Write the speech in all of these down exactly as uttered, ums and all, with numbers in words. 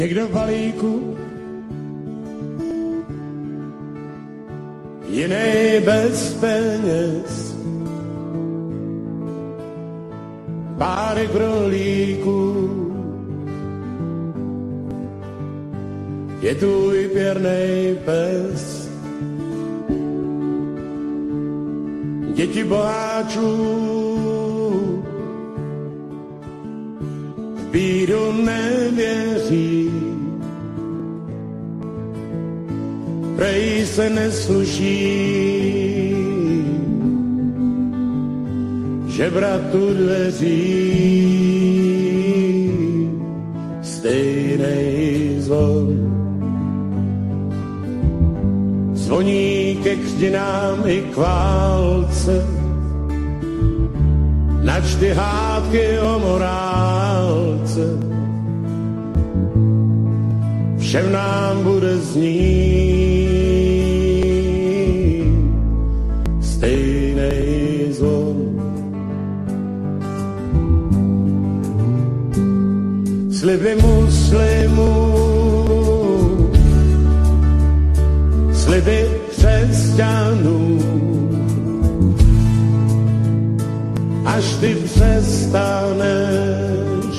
Někdo v balíku, jiný bez peněz, párek rohlíků, je tvůj pěrnej pes. Děti boháčů v bídu nevěří, prej se nesluší žebratu dveří, stejnej zvon zvoní ke křtinám i k válce, načty hádky o morálce, všem nám bude znít stejnej zvon. Sliby muslimů, sliby křesťanů, až ty přestaneš,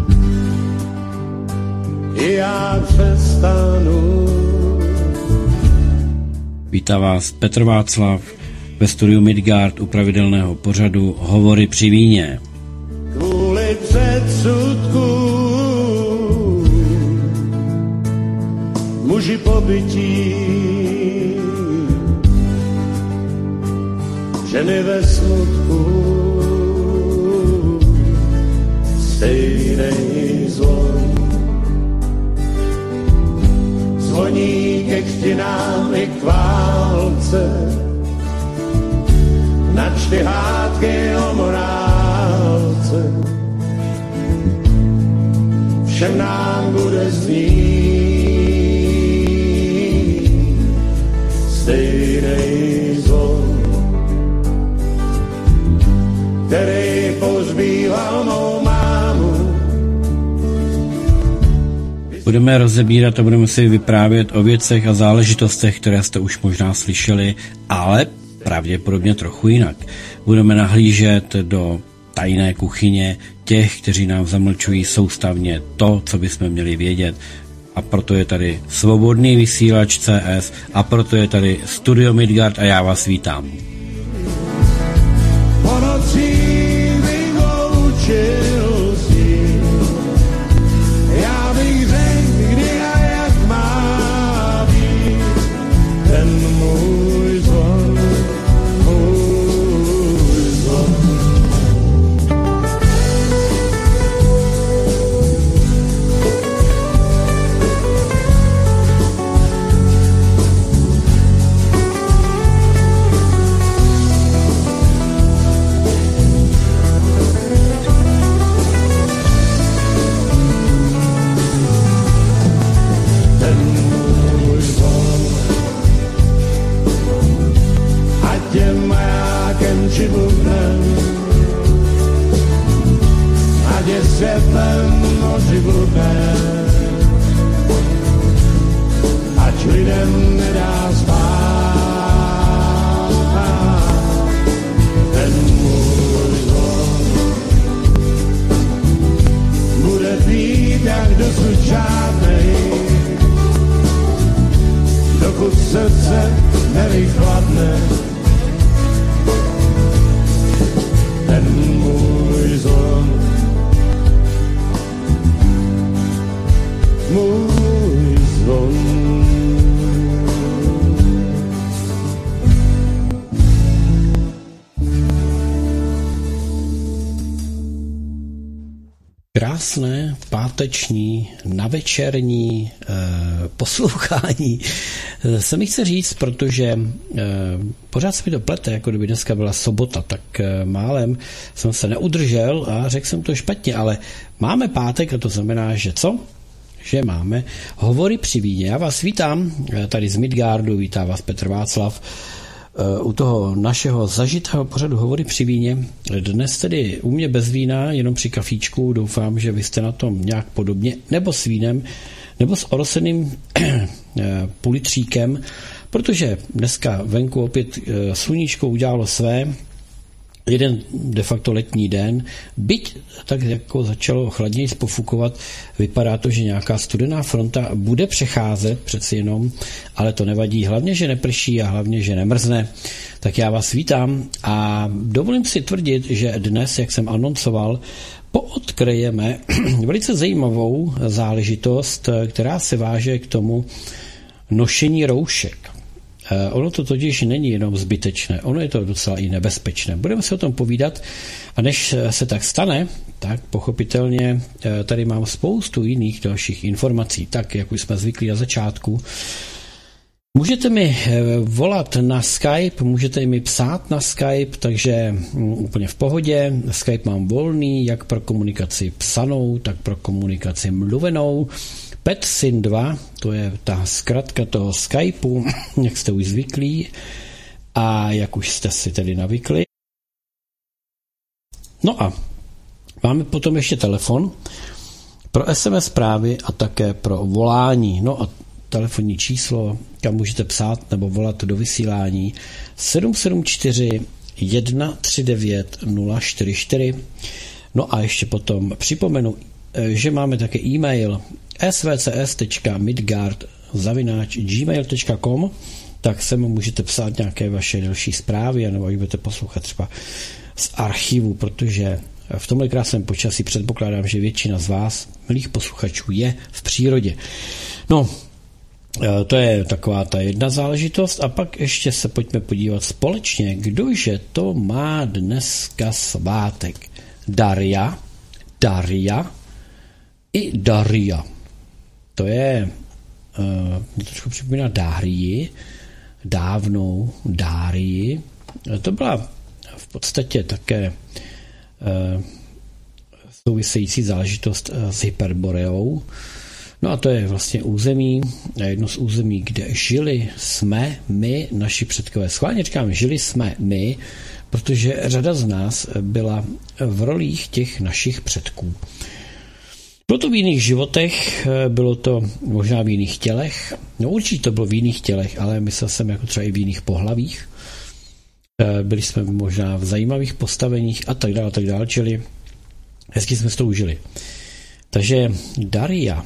i já přestanu. Vítá vás Petr Václav ve studiu Midgard u pravidelného pořadu Hovory při víně. Kvůli předsudku muži pobytí, ženy ve smutku, stejnej zvon zvoní ke křtinám i k válce, načty hádky o morálce, všem nám bude znít stejnej zvon, který pozbýval mou mámu. Budeme rozebírat a budeme si vyprávět o věcech a záležitostech, které jste už možná slyšeli, ale pravděpodobně trochu jinak. Budeme nahlížet do tajné kuchyně těch, kteří nám zamlčují soustavně to, co bychom měli vědět. A proto je tady Svobodný vysílač C S a proto je tady Studio Midgard a já vás vítám. Já bych řekl, kdy a jak má být ten můj zvon, můj zvon. Či bubnem, ať je světlem noci bubnem, ať lidem nedá spát. Ten můj zvon bude být jak dosud žádnej, dokud srdce nevychladne. Ten můj zvon, můj zvon. Krásné páteční navečerní eh, poslouchání eh, se mi chce říct, protože eh, pořád se mi to plete, jako kdyby dneska byla sobota, tak eh, málem jsem se neudržel a řekl jsem to špatně, ale máme pátek a to znamená, že co? Že máme Hovory při víně. Já vás vítám eh, tady z Midgardu, vítá vás Petr Václav u toho našeho zažitého pořadu Hovory při víně. Dnes tedy u mě bez vína, jenom při kafíčku. Doufám, že vy jste na tom nějak podobně, nebo s vínem, nebo s oroseným pulitříkem, protože dneska venku opět sluníčko udělalo své, jeden de facto letní den, byť tak jako začalo chladněji pofukovat, vypadá to, že nějaká studená fronta bude přecházet přeci jenom, ale to nevadí, hlavně, že neprší a hlavně, že nemrzne. Tak já vás vítám a dovolím si tvrdit, že dnes, jak jsem anoncoval, poodkryjeme velice zajímavou záležitost, která se váže k tomu nošení roušek. Ono to totiž není jenom zbytečné, ono je to docela i nebezpečné. Budeme se o tom povídat a než se tak stane, tak pochopitelně tady mám spoustu jiných dalších informací. Tak, jak už jsme zvyklí na začátku, můžete mi volat na Skype, můžete mi psát na Skype, takže úplně v pohodě. Skype mám volný, jak pro komunikaci psanou, tak pro komunikaci mluvenou. PetSyn dva, to je ta zkratka toho Skypeu, jak jste už zvyklí a jak už jste si tedy navykli. No a máme potom ještě telefon pro es em es zprávy a také pro volání. No a telefonní číslo, kam můžete psát nebo volat do vysílání sedm sedm čtyři jedna tři devět nula čtyři čtyři. No a ještě potom připomenu, že máme také e-mail s v c s tečka midgard zavináč gmail tečka com, tak sem můžete psát nějaké vaše další zprávy, nebo budete poslouchat třeba z archivu, protože v tomhle krásném počasí předpokládám, že většina z vás, milých posluchačů, je v přírodě. No, to je taková ta jedna záležitost a pak ještě se pojďme podívat společně, kdože to má dneska svátek. Daria, Daria i Daria. To je, uh, mě trošku připomíná Dárii, dávnou Dárii. To byla v podstatě také uh, související záležitost uh, s Hyperboreou. No a to je vlastně území, jedno z území, kde žili jsme my, naši předkové. Schválně říkám, žili jsme my, protože řada z nás byla v rolích těch našich předků. Bylo to v jiných životech, bylo to možná v jiných tělech, no určitě to bylo v jiných tělech, ale myslel jsem jako třeba i v jiných pohlavích. Byli jsme možná v zajímavých postaveních a tak dále, a tak dále, čili hezky jsme s to užili. Takže Daria,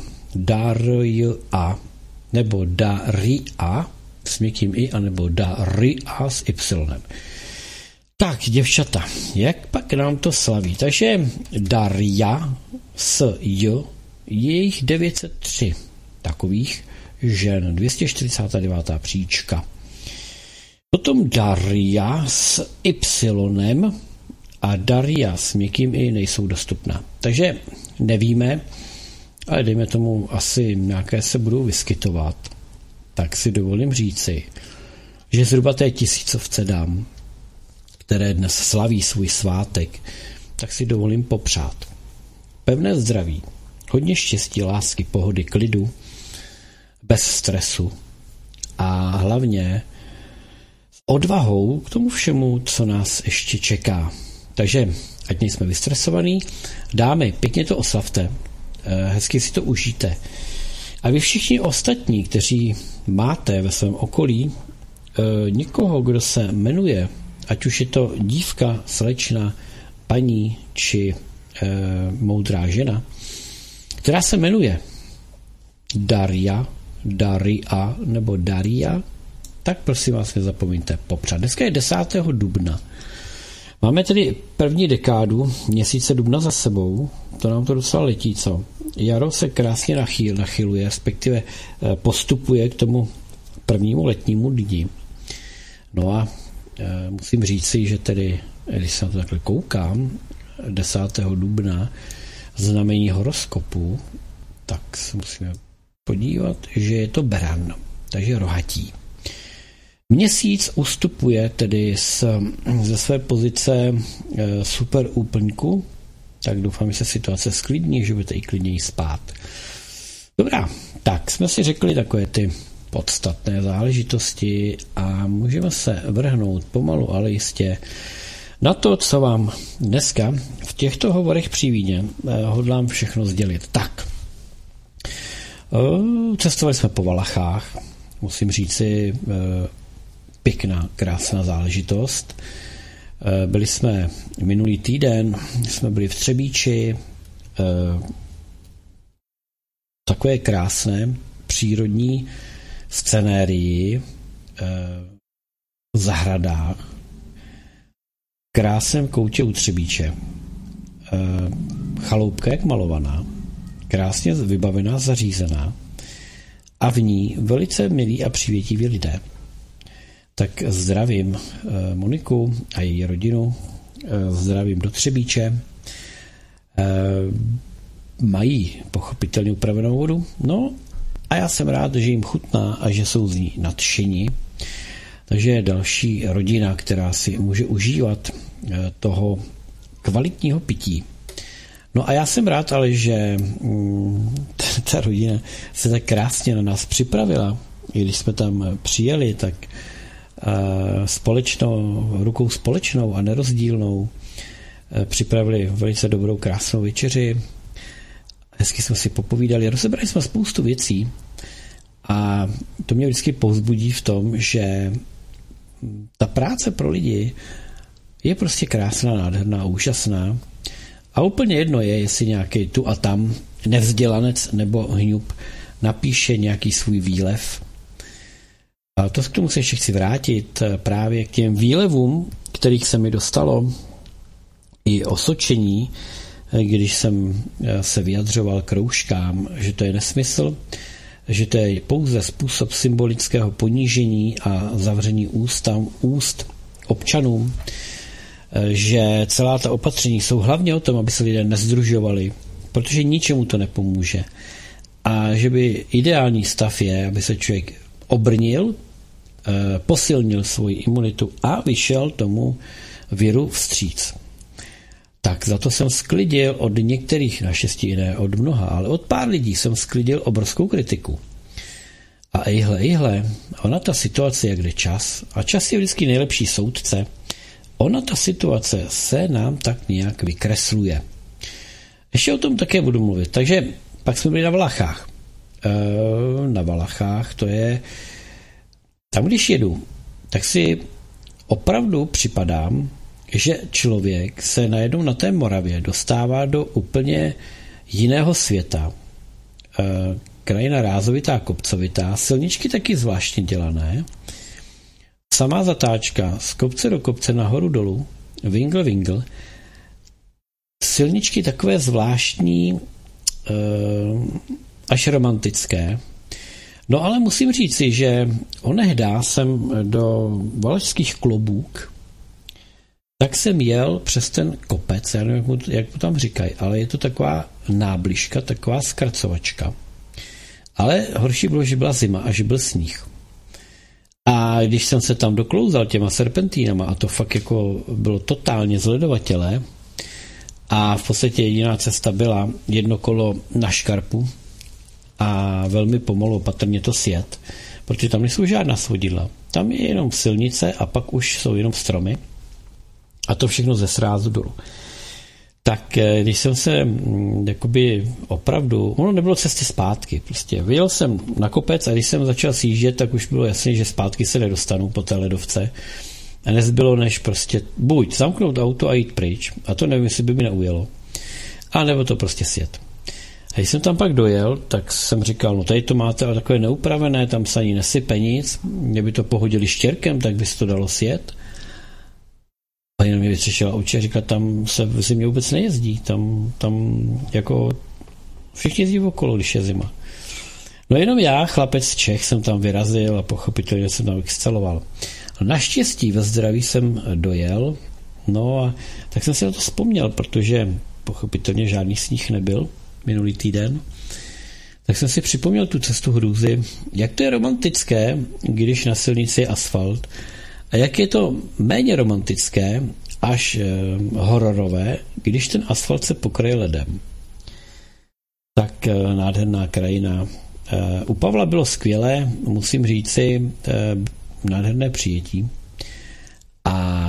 Daria, nebo Daria s měkkým i, anebo Daria s y. Tak, děvčata, jak pak nám to slaví? Takže Daria s J je jich devět set tři takových žen, dvě stě čtyřicátá devátá příčka. Potom Daria s Y a Daria s měkkým i nejsou dostupná. Takže nevíme, ale dejme tomu asi nějaké se budou vyskytovat. Tak si dovolím říci, že zhruba té tisícovce dám, které dnes slaví svůj svátek, tak si dovolím popřát pevné zdraví, hodně štěstí, lásky, pohody, klidu, bez stresu a hlavně s odvahou k tomu všemu, co nás ještě čeká. Takže ať nejsme vystresovaní, dámy, pěkně to oslavte, hezky si to užijte. A vy všichni ostatní, kteří máte ve svém okolí někoho, kdo se jmenuje, ať už je to dívka, slečna, paní či e, moudrá žena, která se jmenuje Daria, Daria nebo Daria, tak prosím vás nezapomeňte popřát. Dneska je desátého dubna. Máme tedy první dekádu měsíce dubna za sebou, to nám to docela letí, co? Jaro se krásně nachýl, nachyluje, respektive postupuje k tomu prvnímu letnímu dni. No a e, musím říct si, že tedy, když se na to takhle koukám, desátého dubna znamení horoskopu, tak se musíme podívat, že je to beran, takže rohatí. Měsíc ustupuje tedy z, ze své pozice e, super úplňku, tak doufám, že se situace sklidní, že budete i klidněji spát. Dobrá, tak jsme si řekli takové ty podstatné záležitosti a můžeme se vrhnout pomalu, ale jistě na to, co vám dneska v těchto hovorech při víně hodlám všechno sdělit. Tak, Cestovali jsme po Valachách, musím říci, pěkná, krásná záležitost. Byli jsme minulý týden, jsme byli v Třebíči, takové krásné přírodní scenérii v zahradách, v krásném koutě u Třebíče. Chaloupka jak malovaná, krásně vybavená, zařízená a v ní velice milí a přívětiví lidé. Tak zdravím Moniku a její rodinu, zdravím do Třebíče. Mají pochopitelně upravenou vodu, no a já jsem rád, že jim chutná a že jsou z ní nadšení. Takže je další rodina, která si může užívat toho kvalitního pití. No a já jsem rád, ale že mm, ta rodina se tak krásně na nás připravila. I když jsme tam přijeli, tak uh, společnou, rukou společnou a nerozdílnou uh, připravili velice dobrou, krásnou večeři. Hezky jsme si popovídali, rozebrali jsme spoustu věcí a to mě vždycky povzbudí v tom, že ta práce pro lidi je prostě krásná, nádherná, úžasná a úplně jedno je, jestli nějaký tu a tam nevzdělanec nebo hňup napíše nějaký svůj výlev. A to k tomu se ještě chci vrátit, právě k těm výlevům, kterých se mi dostalo i osočení, když jsem se vyjadřoval k rouškám, že to je nesmysl, že to je pouze způsob symbolického ponížení a zavření úst, úst občanům, že celá ta opatření jsou hlavně o tom, aby se lidé nezdružovali, protože ničemu to nepomůže. A že by ideální stav je, aby se člověk obrnil, posilnil svoji imunitu a vyšel tomu viru vstříc. Tak za to jsem sklidil od některých, naštěstí ne od mnoha, ale od pár lidí jsem sklidil obrovskou kritiku. A ejhle, ejhle, ona ta situace, jak jde čas, a čas je vždycky nejlepší soudce, ona ta situace se nám tak nějak vykresluje. Ještě o tom také budu mluvit. Takže pak jsme byli na Valachách. E, na Valachách to je, tam když jedu, tak si opravdu připadám, že člověk se najednou na té Moravě dostává do úplně jiného světa. E, krajina rázovitá, kopcovitá, silničky taky zvláštně dělané. Samá zatáčka z kopce do kopce nahoru dolů, vingl, vingl. Silničky takové zvláštní, e, až romantické. No ale musím říci, že onehdá jsem do Valašských Klobůk, tak jsem jel přes ten kopec, já nevím, jak mu, jak mu tam říkají, ale je to taková nábližka, taková zkracovačka. Ale horší bylo, že byla zima a že byl sníh. A když jsem se tam doklouzal těma serpentínama, a to fakt jako bylo totálně zledovatělé, a v podstatě jediná cesta byla jedno kolo na škarpu a velmi pomalu opatrně to sjet, protože tam nejsou žádná svodidla. Tam je jenom silnice a pak už jsou jenom stromy a to všechno ze srázu dolů. Tak když jsem se jakoby opravdu, ono nebylo cesty zpátky, prostě vyjel jsem na kopec a když jsem začal sjíždět, tak už bylo jasné, že zpátky se nedostanu po té ledovce a nezbylo než prostě buď zamknout auto a jít pryč, a to nevím, jestli by mi neujelo, a nebo to prostě sjet. A když jsem tam pak dojel, tak jsem říkal, no tady to máte ale takové neupravené, tam se ani nesype nic, mě by to pohodili štěrkem, tak by se to dalo sjet. A jenom mě vytřešila oči a říkala, tam se v zimě vůbec nejezdí, tam, tam jako všichni jezdí okolo, když je zima. No jenom já, chlapec Čech, jsem tam vyrazil a pochopitelně jsem tam exceloval. A naštěstí ve zdraví jsem dojel, no a tak jsem si na to vzpomněl, protože pochopitelně žádný sníh nebyl minulý týden, tak jsem si připomněl tu cestu hrůzy, jak to je romantické, když na silnici je asfalt, a jak je to méně romantické, až e, hororové, když ten asfalt se pokryje ledem. Tak e, nádherná krajina. E, u Pavla bylo skvělé, musím říci, e, nádherné přijetí. A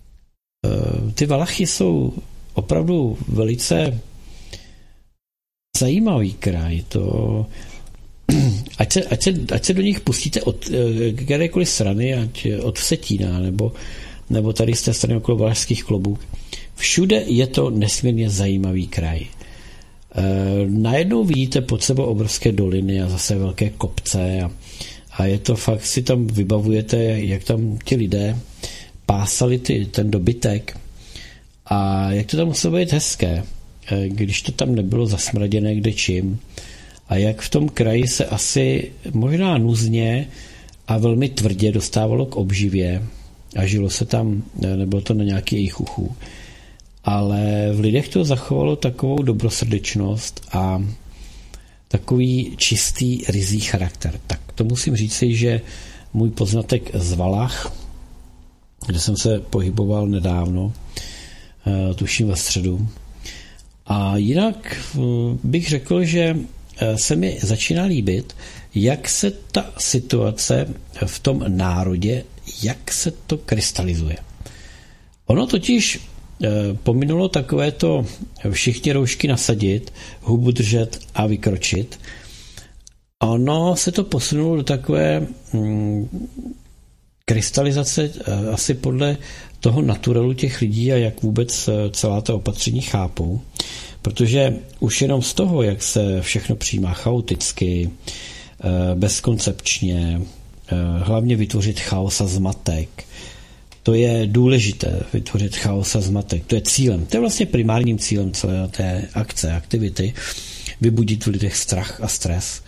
e, ty Valachy jsou opravdu velice zajímavý kraj, to ať se, ať se, ať se do nich pustíte od kterékoliv strany, ať od Vsetína, nebo, nebo tady z té strany okolo Valašských Klobůk. Všude je to nesmírně zajímavý kraj. E, najednou vidíte pod sebou obrovské doliny a zase velké kopce a, a je to fakt, si tam vybavujete, jak tam ti lidé pásali ty, ten dobytek a jak to tam muselo být hezké, e, když to tam nebylo zasmraděné kde čím. A jak v tom kraji se asi možná nuzně a velmi tvrdě dostávalo k obživě a žilo se tam, nebylo to na nějaký jejich uchu, ale v lidech to zachovalo takovou dobrosrdečnost a takový čistý, ryzí charakter. Tak to musím říct si, že můj poznatek z Valach, kde jsem se pohyboval nedávno, tuším ve středu, a jinak bych řekl, že se mi začíná líbit, jak se ta situace v tom národě, jak se to krystalizuje. Ono totiž pominulo takové to všichni roušky nasadit, hubu držet a vykročit. Ono se to posunulo do takové hmm, krystalizace asi podle toho naturalu těch lidí a jak vůbec celá ta opatření chápou. Protože už jenom z toho, jak se všechno přijímá chaoticky, bezkoncepčně, hlavně vytvořit chaos a zmatek, to je důležité, vytvořit chaos a zmatek. To je cílem, to je vlastně primárním cílem celé té akce, aktivity, vybudit v lidech strach a stres,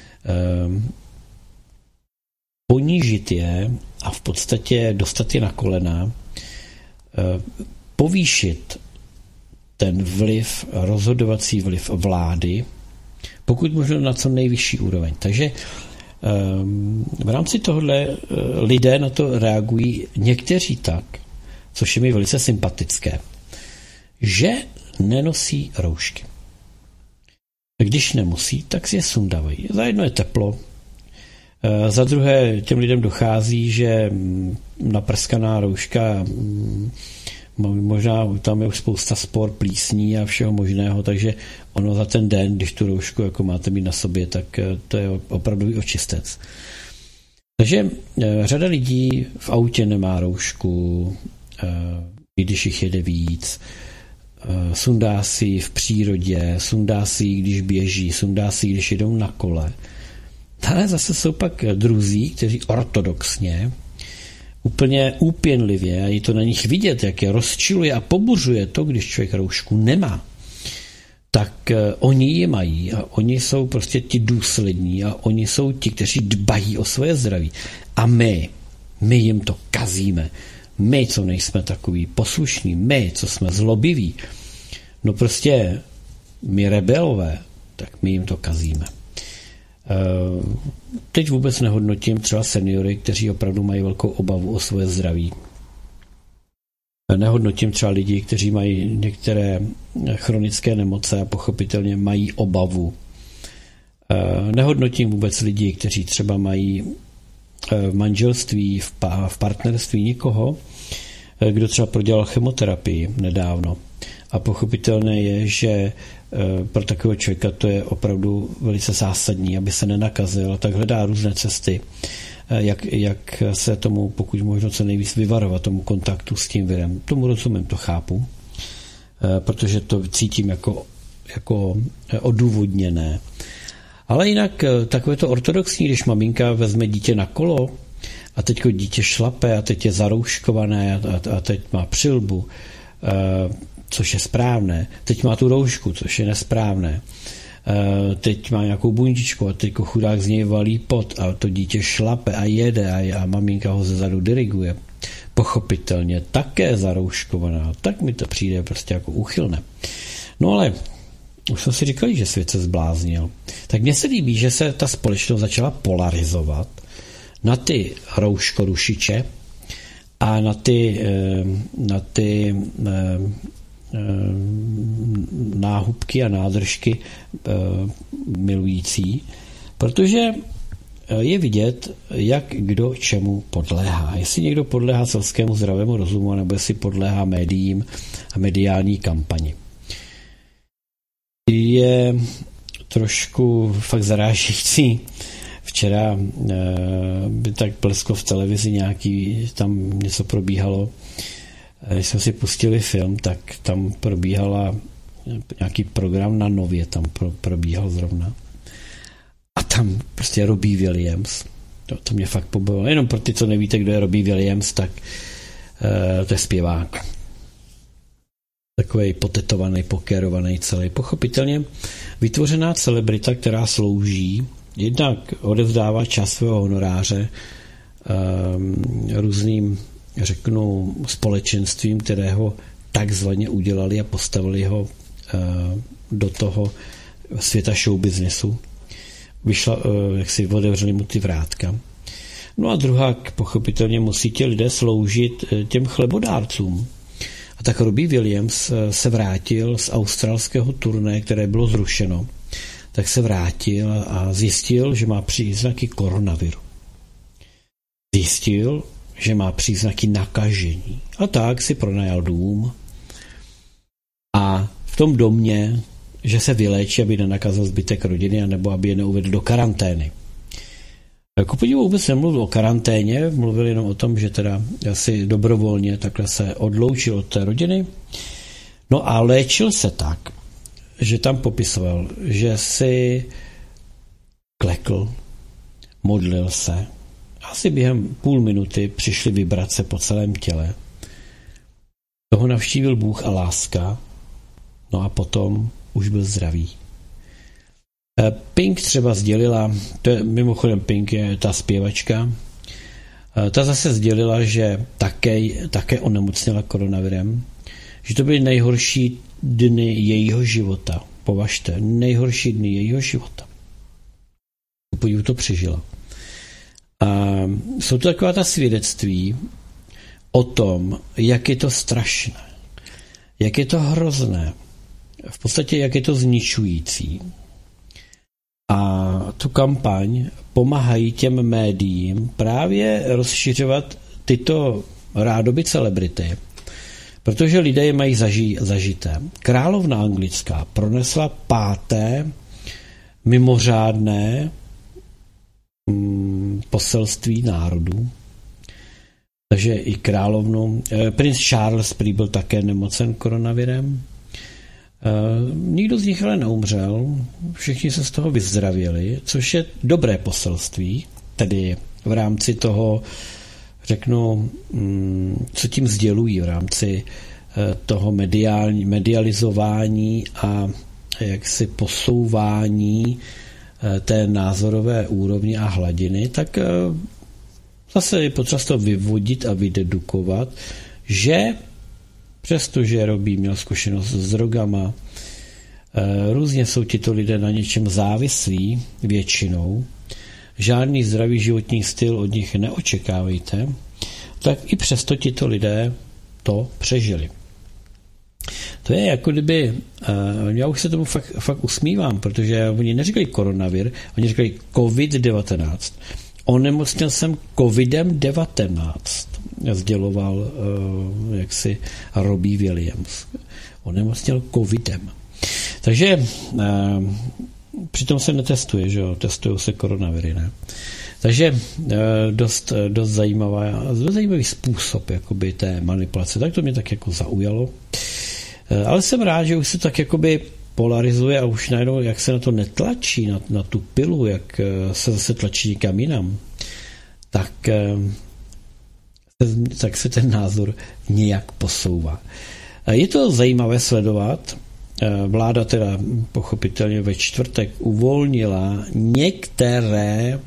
ponížit je a v podstatě dostat je na kolena, povýšit ten vliv, rozhodovací vliv vlády, pokud možno na co nejvyšší úroveň. Takže v rámci tohohle lidé na to reagují někteří tak, což je mi velice sympatické, že nenosí roušky. Když nemusí, tak si je sundavají. Za jedno je teplo, za druhé těm lidem dochází, že naprskaná rouška, možná tam je už spousta spor, plísní a všeho možného, takže ono za ten den, když tu roušku jako máte mít na sobě, tak to je opravdový očistec. Takže řada lidí v autě nemá roušku, i když jich jede víc, sundá si v přírodě, sundá si, když běží, sundá si, když jedou na kole. Ale zase jsou pak druzí, kteří ortodoxně, úplně úpěnlivě, a je to na nich vidět, jak je rozčiluje a pobuřuje to, když člověk roušku nemá, tak oni ji mají a oni jsou prostě ti důslední a oni jsou ti, kteří dbají o svoje zdraví. A my, my jim to kazíme. My, co nejsme takový poslušní, my, co jsme zlobiví, no prostě my rebelové, tak my jim to kazíme. Teď vůbec nehodnotím třeba seniory, kteří opravdu mají velkou obavu o svoje zdraví. Nehodnotím třeba lidi, kteří mají některé chronické nemoce a pochopitelně mají obavu. Nehodnotím vůbec lidi, kteří třeba mají v manželství, v partnerství někoho, kdo třeba prodělal chemoterapii nedávno. A pochopitelné je, že pro takového člověka to je opravdu velice zásadní, aby se nenakazil, a tak hledá různé cesty, jak, jak se tomu, pokud možno co nejvíc vyvarovat, tomu kontaktu s tím virem. Tomu rozumím, to chápu, protože to cítím jako, jako odůvodněné. Ale jinak takové to ortodoxní, když maminka vezme dítě na kolo a teďko dítě šlape a teď je zarouškované a, a teď má přilbu, což je správné. Teď má tu roušku, což je nesprávné. Teď má nějakou bundičku a teď chudák z něj valí pot a to dítě šlape a jede a, a maminka ho zezadu diriguje. Pochopitelně také zarouškovaná. Tak mi to přijde prostě jako úchylné. No ale už jsme si říkali, že svět se zbláznil. Tak mně se líbí, že se ta společnost začala polarizovat na ty rouškorušiče a na ty, na ty náhubky a nádržky milující, protože je vidět, jak kdo čemu podléhá. Jestli někdo podléhá selskému zdravému rozumu, nebo jestli podléhá médiím a mediální kampani. Je trošku fakt zarážející. Včera by tak blesklo v televizi nějaký, tam něco probíhalo. Když jsme si pustili film, tak tam probíhala nějaký program na Nově, tam pro, probíhal zrovna. A tam prostě Robbie Williams. To, to mě fakt pobavilo. Jenom pro ty, co nevíte, kdo je Robbie Williams, tak uh, to je zpěvák. Takový potetovaný, pokérovaný celý. Pochopitelně vytvořená celebrita, která slouží, jednak odevzdává část svého honoráře um, různým, řeknu, společenstvím, které ho takzvaně udělali a postavili ho uh, do toho světa showbiznesu. Vyšla, uh, jak si otevřeli mu ty vrátka. No a druhá, pochopitelně musí ti lidé sloužit těm chlebodárcům. A tak Robbie Williams se vrátil z australského turné, které bylo zrušeno. Tak se vrátil a zjistil, že má příznaky koronaviru. Zjistil, že má příznaky nakažení. A tak si pronajal dům a v tom domě, že se vyléčí, aby nenakazil zbytek rodiny, nebo aby je neuvedl do karantény. Jako podivu vůbec nemluvil o karanténě, mluvil jenom o tom, že teda asi dobrovolně takhle se odloučil od té rodiny. No a léčil se tak, že tam popisoval, že si klekl, modlil se. Asi během půl minuty přišly vibrace po celém těle. Toho navštívil Bůh a láska, no a potom už byl zdravý. Pink třeba sdělila, to je, mimochodem Pink je ta zpěvačka, ta zase sdělila, že také, také onemocněla koronavirem, že to byly nejhorší dny jejího života. Považte, nejhorší dny jejího života. Podívu to přežila. A jsou to taková ta svědectví o tom, jak je to strašné, jak je to hrozné, v podstatě jak je to zničující. A tu kampaň pomáhají těm médiím právě rozšiřovat tyto rádoby celebrity, protože lidé je mají zaži, zažité. Královna anglická pronesla páté mimořádné mm, poselství národů. Takže i královnu. Princ Charles prý byl také nemocen koronavirem. Nikdo z nich ale neumřel, všichni se z toho vyzdravěli, což je dobré poselství, tedy v rámci toho, řeknu, co tím sdělují v rámci toho mediální, medializování a jaksi posouvání té názorové úrovně a hladiny, tak zase je potřeba to vyvodit a vydedukovat, že přestože Robbie měl zkušenost s drogama, různě jsou tito lidé na něčem závislí většinou, žádný zdravý životní styl od nich neočekávejte, tak i přesto tito lidé to přežili. To je jako kdyby, já už se tomu fakt, fakt usmívám, protože oni neříkali koronavir, oni říkali covid devatenáct. Onemocněl jsem covidem devatenáct, sděloval uh, jaksi Robbie Williams. Onemocněl covidem. Takže uh, přitom se netestuje, že jo, testují se koronaviry, ne? Takže uh, dost, dost zajímavá, dost zajímavý způsob jakoby té manipulace. Tak to mě tak jako zaujalo. Uh, ale jsem rád, že už se tak jakoby polarizuje a už najednou, jak se na to netlačí, na, na tu pilu, jak se zase tlačí někam jinam, tak, tak se ten názor nějak posouvá. Je to zajímavé sledovat. Vláda teda pochopitelně ve čtvrtek uvolnila některé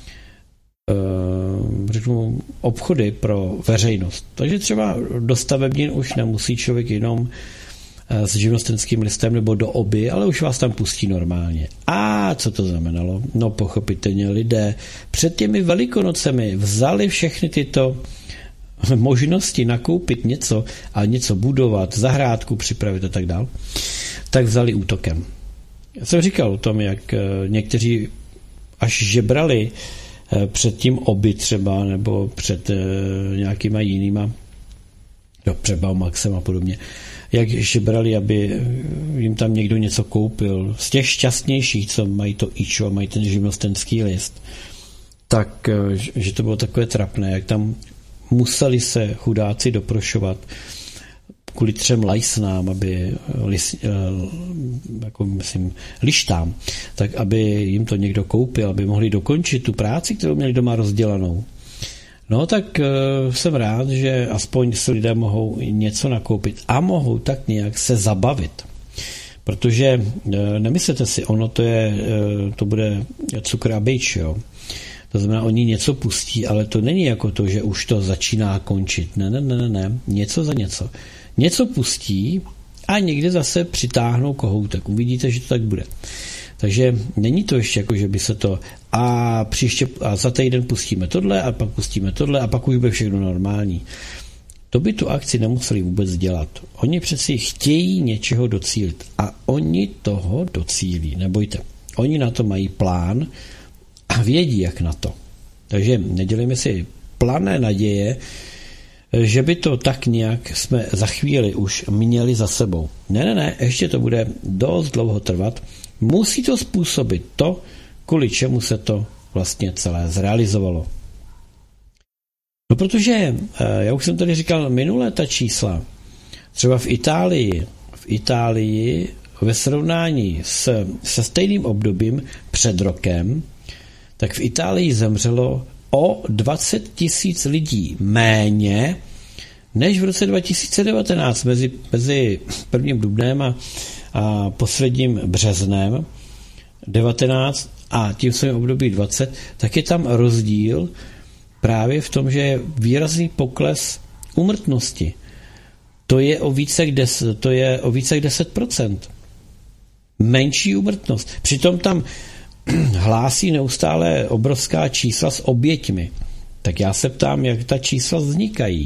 řeknu, obchody pro veřejnost. Takže třeba do stavebnin už nemusí člověk jenom s živnostenským listem nebo do oby, ale už vás tam pustí normálně. A co to znamenalo? No pochopitelně lidé před těmi velikonocemi vzali všechny tyto možnosti nakoupit něco a něco budovat, zahrádku připravit a tak dál, tak vzali útokem. Já jsem říkal o tom, jak někteří až žebrali před tím oby třeba nebo před nějakýma jinýma do před Maxem a podobně, jak žebrali, aby jim tam někdo něco koupil. Z těch šťastnějších, co mají to ičo a mají ten živnostenský list, tak, že to bylo takové trapné, jak tam museli se chudáci doprošovat kvůli třem lajsnám, aby lis, jako myslím, lištám, tak aby jim to někdo koupil, aby mohli dokončit tu práci, kterou měli doma rozdělanou. No tak uh, jsem rád, že aspoň si lidé mohou něco nakoupit a mohou tak nějak se zabavit. Protože uh, nemyslete si, ono to je, uh, to bude cukr a bič, jo. To znamená, oni něco pustí, ale to není jako to, že už to začíná končit. Ne, ne, ne, ne, ne. Něco za něco. Něco pustí a někde zase přitáhnou kohoutek. Uvidíte, že to tak bude. Takže není to ještě jako, že by se to a příště a za týden pustíme tohle a pak pustíme tohle a pak už bude všechno normální. To by tu akci nemuseli vůbec dělat. Oni přeci chtějí něčeho docílit a oni toho docílí. Nebojte. Oni na to mají plán a vědí, jak na to. Takže nedělejme si plané naděje, že by to tak nějak jsme za chvíli už měli za sebou. Ne, ne, ne, ještě to bude dost dlouho trvat. Musí to způsobit to, kvůli čemu se to vlastně celé zrealizovalo. No protože, já už jsem tady říkal minule ta čísla, třeba v Itálii, v Itálii ve srovnání s, se stejným obdobím před rokem, tak v Itálii zemřelo o dvacet tisíc lidí méně než v roce dva tisíce devatenáct mezi, mezi prvním dubnem a, a posledním březnem devatenáct a tím svým období dvacet, tak je tam rozdíl právě v tom, že je výrazný pokles úmrtnosti. To je o více jak deset, to je o více jak deset procent. Menší úmrtnost. Přitom tam hlásí neustále obrovská čísla s oběťmi. Tak já se ptám, jak ta čísla vznikají.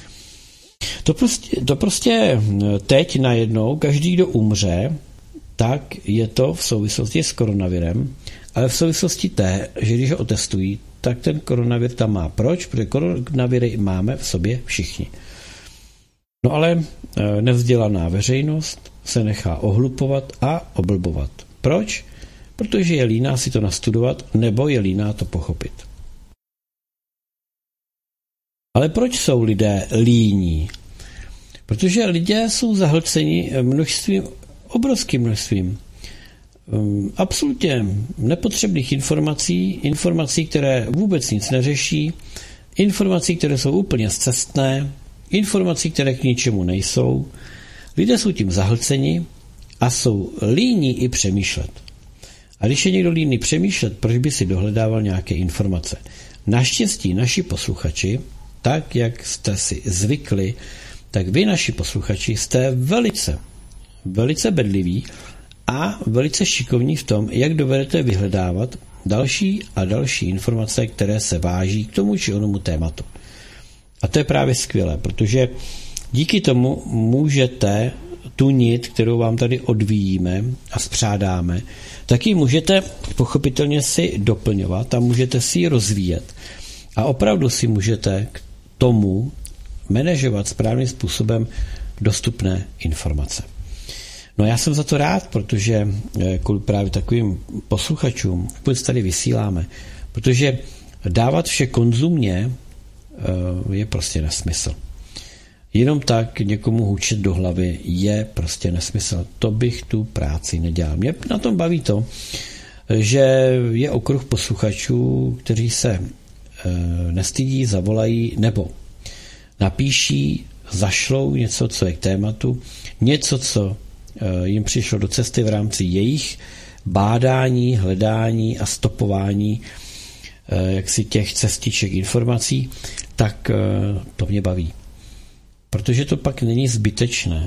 To prostě, to prostě teď najednou každý, kdo umře, tak je to v souvislosti s koronavirem, ale v souvislosti té, že když ho otestují, tak ten koronavir tam má. Proč? Protože koronaviry máme v sobě všichni. No ale nevzdělaná veřejnost se nechá ohlupovat a oblbovat. Proč? Protože je líná si to nastudovat, nebo je líná to pochopit. Ale proč jsou lidé líní? Protože lidé jsou zahlceni množstvím, obrovským množstvím um, absolutně nepotřebných informací, informací, které vůbec nic neřeší, informací, které jsou úplně scestné, informací, které k ničemu nejsou. Lidé jsou tím zahlceni a jsou líní i přemýšlet. A když je někdo líný přemýšlet, proč by si dohledával nějaké informace? Naštěstí naši posluchači, tak jak jste si zvykli, tak vy naši posluchači jste velice, velice bedliví a velice šikovní v tom, jak dovedete vyhledávat další a další informace, které se váží k tomu či onomu tématu. A to je právě skvělé, protože díky tomu můžete tu nit, kterou vám tady odvíjíme a spřádáme, taky můžete pochopitelně si doplňovat a můžete si ji rozvíjet. A opravdu si můžete k tomu manažovat správným způsobem dostupné informace. No já jsem za to rád, protože kvůli právě takovým posluchačům vůbec tady vysíláme, protože dávat vše konzumně je prostě nesmysl. Jenom tak někomu hučet do hlavy je prostě nesmysl. To bych tu práci nedělal. Mě na tom baví to, že je okruh posluchačů, kteří se e, nestydí, zavolají nebo napíší, zašlou něco, co je k tématu, něco, co e, jim přišlo do cesty v rámci jejich bádání, hledání a stopování e, jaksi těch cestiček informací, tak e, to mě baví. Protože to pak není zbytečné.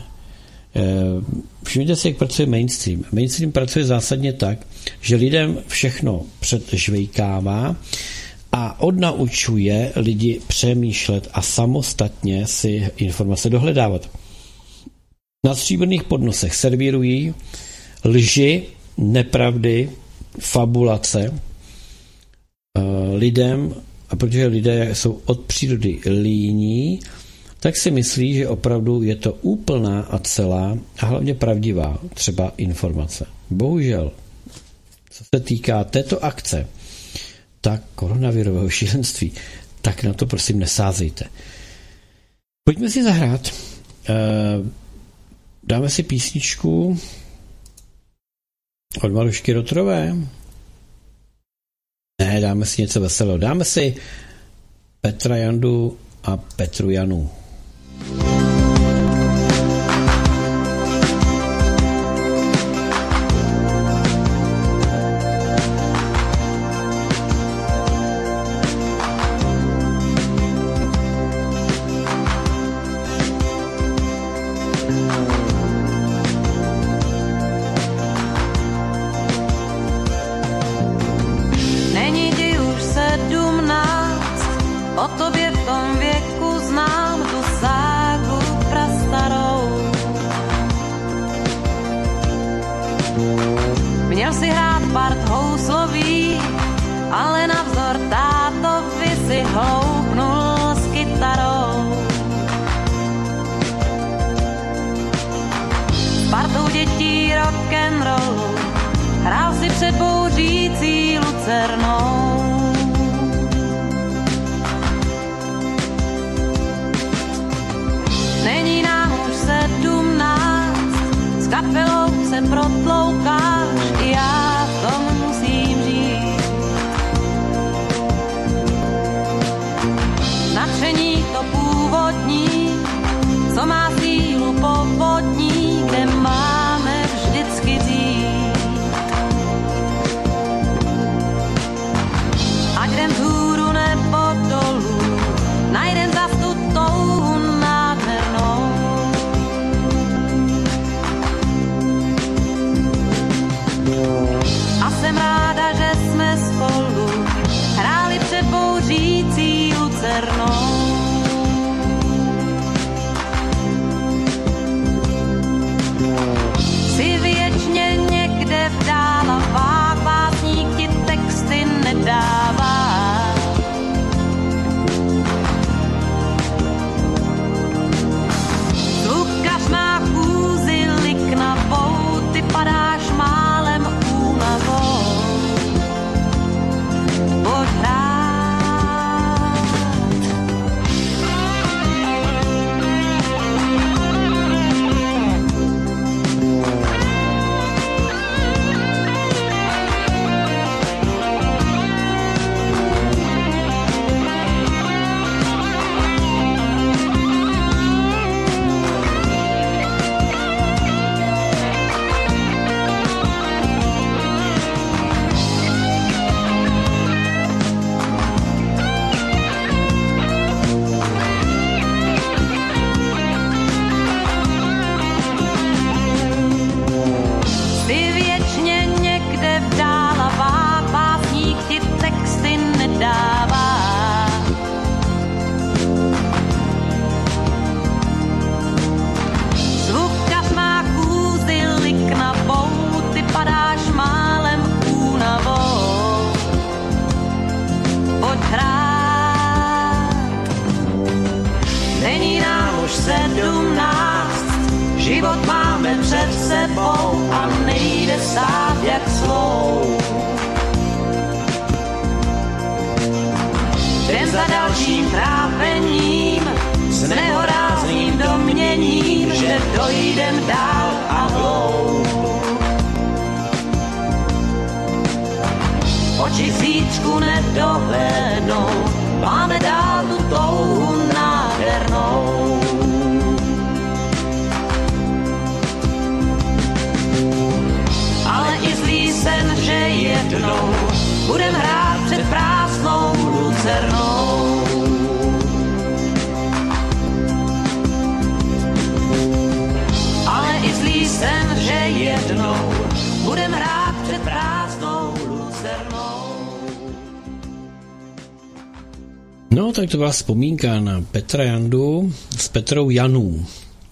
Všimněte si, jak pracuje mainstream. Mainstream pracuje zásadně tak, že lidem všechno předžvejkává a odnaučuje lidi přemýšlet a samostatně si informace dohledávat. Na stříbrných podnosech servírují lži, nepravdy, fabulace lidem, a protože lidé jsou od přírody líní, tak si myslí, že opravdu je to úplná a celá a hlavně pravdivá třeba informace. Bohužel, co se týká této akce, tak koronavirového šílenství, tak na to prosím nesázejte. Pojďme si zahrát. Dáme si písničku od Marušky Rotrové. Ne, dáme si něco veselého. Dáme si Petra Jandu a Petru Janu. No, tak to byla vzpomínka na Petra Jandu s Petrou Janů.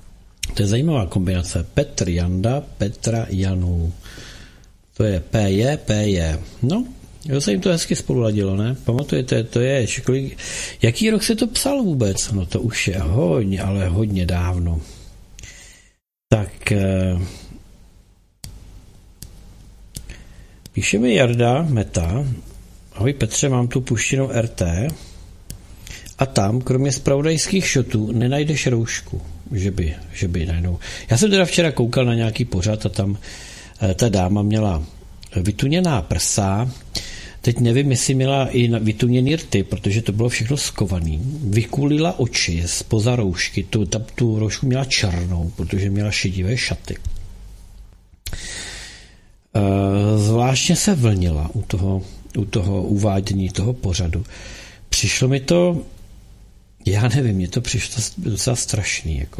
To je zajímavá kombinace. Petr Janda, Petra Janů. To je P J, P J. No, Jo, se jim to hezky spolu ladilo, ne? Pamatujete, to je, kolik, jaký rok se to psal vůbec? No to už je hodně, ale hodně dávno. Tak eh, píše mi Jarda Meta, ahoj Petře, mám tu puštěnou R T a tam, kromě zpravodajských šotů, nenajdeš roušku, že by, že by najednou. Já jsem teda včera koukal na nějaký pořad a tam eh, ta dáma měla vytuněná prsa, teď nevím, jestli měla i vytuněný rty, protože to bylo všechno skovaný. Vykulila oči zpoza roušky, tu, ta, tu roušku měla černou, protože měla šedivé šaty. Zvláštně se vlnila u toho, u toho uvádění toho pořadu. Přišlo mi to, já nevím, mě to přišlo docela strašný. Jako.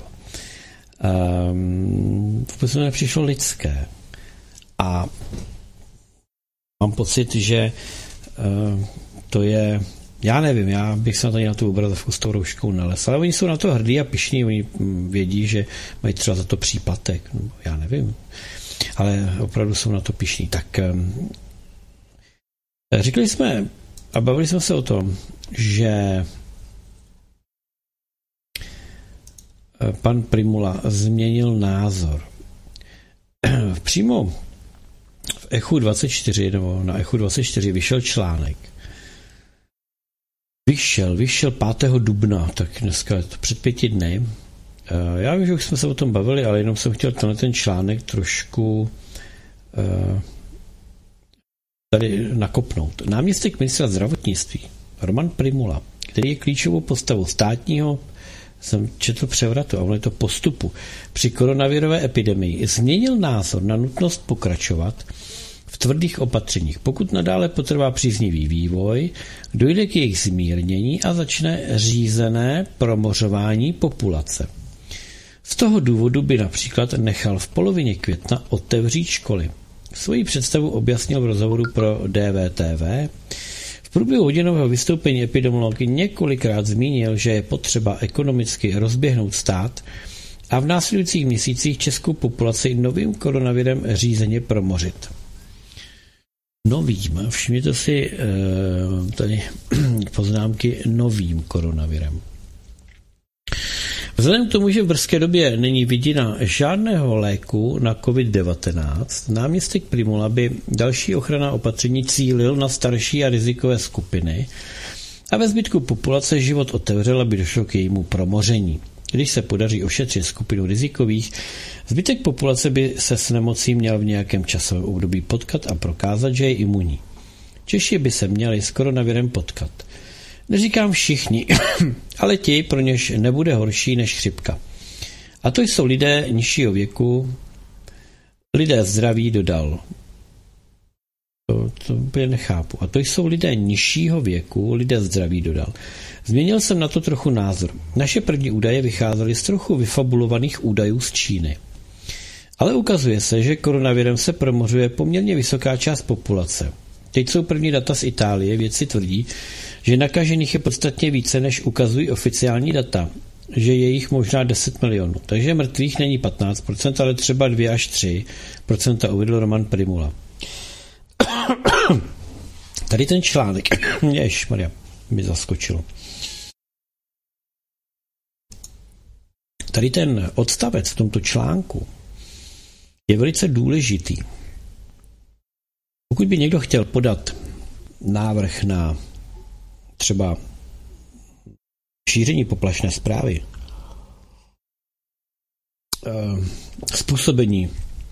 Um, vůbec mi nepřišlo lidské. A mám pocit, že uh, to je, já nevím, já bych se na tady na tu obrazovku s tou rouškou nalez, ale oni jsou na to hrdí a pyšní, oni vědí, že mají třeba za to příplatek, no, já nevím, ale opravdu jsou na to pyšní. Tak um, řekli jsme a bavili jsme se o tom, že pan Primula změnil názor. Přímo v Echu dvacet čtyři nebo na Echu dvacet čtyři vyšel článek. Vyšel, vyšel pátého dubna, tak dneska je to před pěti dny. Já vím, že už jsme se o tom bavili, ale jenom jsem chtěl tenhle ten článek trošku tady nakopnout. Náměstek ministra zdravotnictví Roman Prymula, který je klíčovou postavou státního, jsem četl převratu, a ono je to postupu, při koronavirové epidemii, změnil názor na nutnost pokračovat v tvrdých opatřeních. Pokud nadále potrvá příznivý vývoj, dojde k jejich zmírnění a začne řízené promořování populace. Z toho důvodu by například nechal v polovině května otevřít školy. Svoji představu objasnil v rozhovoru pro D V T V. V průběhu hodinového vystoupení epidemiolog několikrát zmínil, že je potřeba ekonomicky rozběhnout stát a v následujících měsících českou populaci novým koronavirem řízeně promořit. Novým, všimněte si tady poznámky novým koronavirem. Vzhledem k tomu, že v brzké době není vidina žádného léku na covid devatenáct, náměstek Prymula by další ochranná opatření cílil na starší a rizikové skupiny a ve zbytku populace život otevřel, aby došlo k jejímu promoření. Když se podaří ošetřit skupinu rizikových, zbytek populace by se s nemocí měl v nějakém časovém období potkat a prokázat, že je imunní. Češi by se měli s koronavirem potkat. Neříkám všichni, ale ti, pro něž nebude horší než chřipka. A to jsou lidé nižšího věku, lidé zdraví, dodal. To, to úplně nechápu. A to jsou lidé nižšího věku, lidé zdraví, dodal. Změnil jsem na to trochu názor. Naše první údaje vycházely z trochu vyfabulovaných údajů z Číny. Ale ukazuje se, že koronavirem se promořuje poměrně vysoká část populace. Teď jsou první data z Itálie, vědci tvrdí, že nakažených je podstatně více, než ukazují oficiální data, že je jich možná deset milionů. Takže mrtvých není patnáct procent, ale třeba dva až tři procenta, uvedl Roman Prymula. Tady ten článek, ježišmarja, mi zaskočilo. Tady ten odstavec v tomto článku je velice důležitý. Pokud by někdo chtěl podat návrh na třeba šíření poplašné zprávy, způsobení,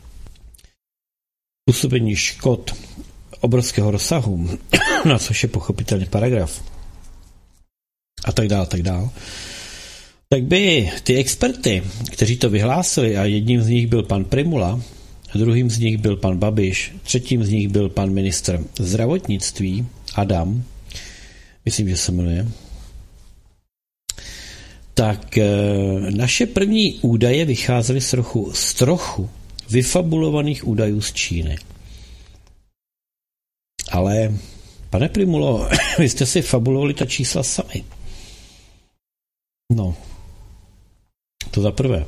způsobení škod obrovského rozsahu, na což je pochopitelný paragraf, a tak dále, tak dále, tak by ty experty, kteří to vyhlásili, a jedním z nich byl pan Prymula, druhým z nich byl pan Babiš, třetím z nich byl pan ministr zdravotnictví Adam, myslím, že se jmenuje, tak e, naše první údaje vycházely z trochu, z trochu vyfabulovaných údajů z Číny. Ale, pane Prymulo, vy jste si fabulovali ta čísla sami. No, to za prvé.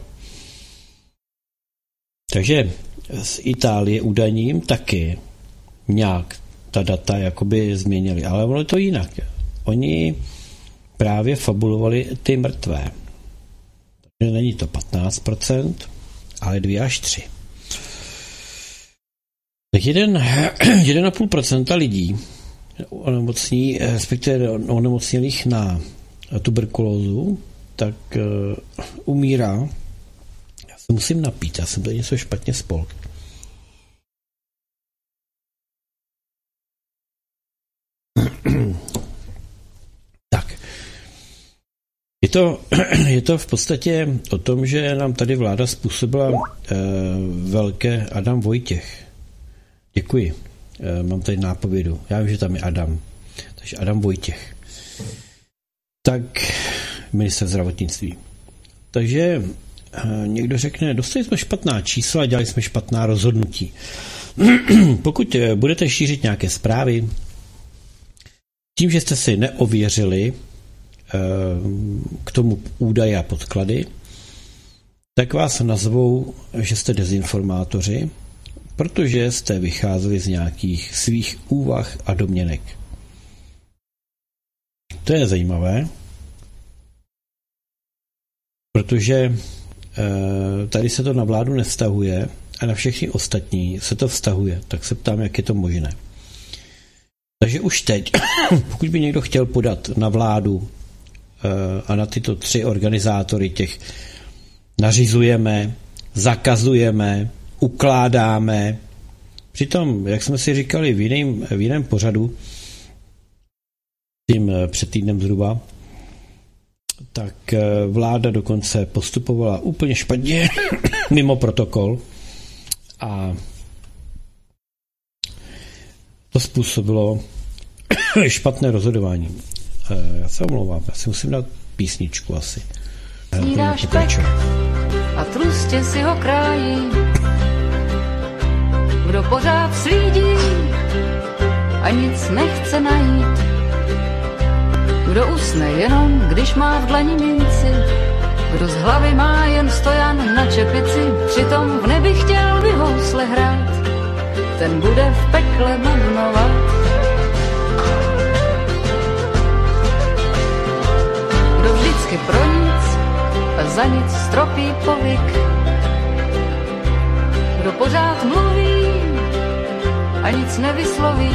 Takže z Itálie údajním taky nějak ta data jakoby změnili. Ale ono je to jinak. Oni právě fabulovali ty mrtvé. Takže není to patnáct procent, ale dvě až tři. Tak jeden, jedna celá pět procenta lidí onemocní, respektive onemocnělých na tuberkulózu, tak uh, umírá. Já se musím napít, já jsem tady něco špatně spolk. Tak. Je to, je to v podstatě o tom, že nám tady vláda způsobila uh, velké Adam Vojtěch. Děkuji. Uh, mám tady nápovědu. Já vím, že tam je Adam. Takže Adam Vojtěch. Tak ministr zdravotnictví. Takže uh, někdo řekne, dostali jsme špatná čísla, dělali jsme špatná rozhodnutí. Pokud uh, budete šířit nějaké zprávy, tím, že jste si neověřili k tomu údaje a podklady, tak vás nazvou, že jste dezinformátoři, protože jste vycházeli z nějakých svých úvah a domněnek. To je zajímavé, protože tady se to na vládu nevztahuje a na všechny ostatní se to vztahuje. Tak se ptám, jak je to možné. Takže už teď, pokud by někdo chtěl podat na vládu a na tyto tři organizátory těch nařizujeme, zakazujeme, ukládáme. Přitom, jak jsme si říkali v jiném, v jiném pořadu, tím před týdnem zhruba, tak vláda dokonce postupovala úplně špatně mimo protokol a to způsobilo špatné rozhodování. Já se omlouvám, já si musím dát písničku asi. Snídáš pek a tlustě si ho krájí. Kdo pořád slídí a nic nechce najít. Kdo usne jenom, když má v dlani minci. Kdo z hlavy má jen stojan na čepici. Přitom v nebi chtěl by housle hrát. Ten bude v pekle bubnovat. Kdo vždycky pro nic a za nic stropí povyk. Kdo pořád mluví a nic nevysloví.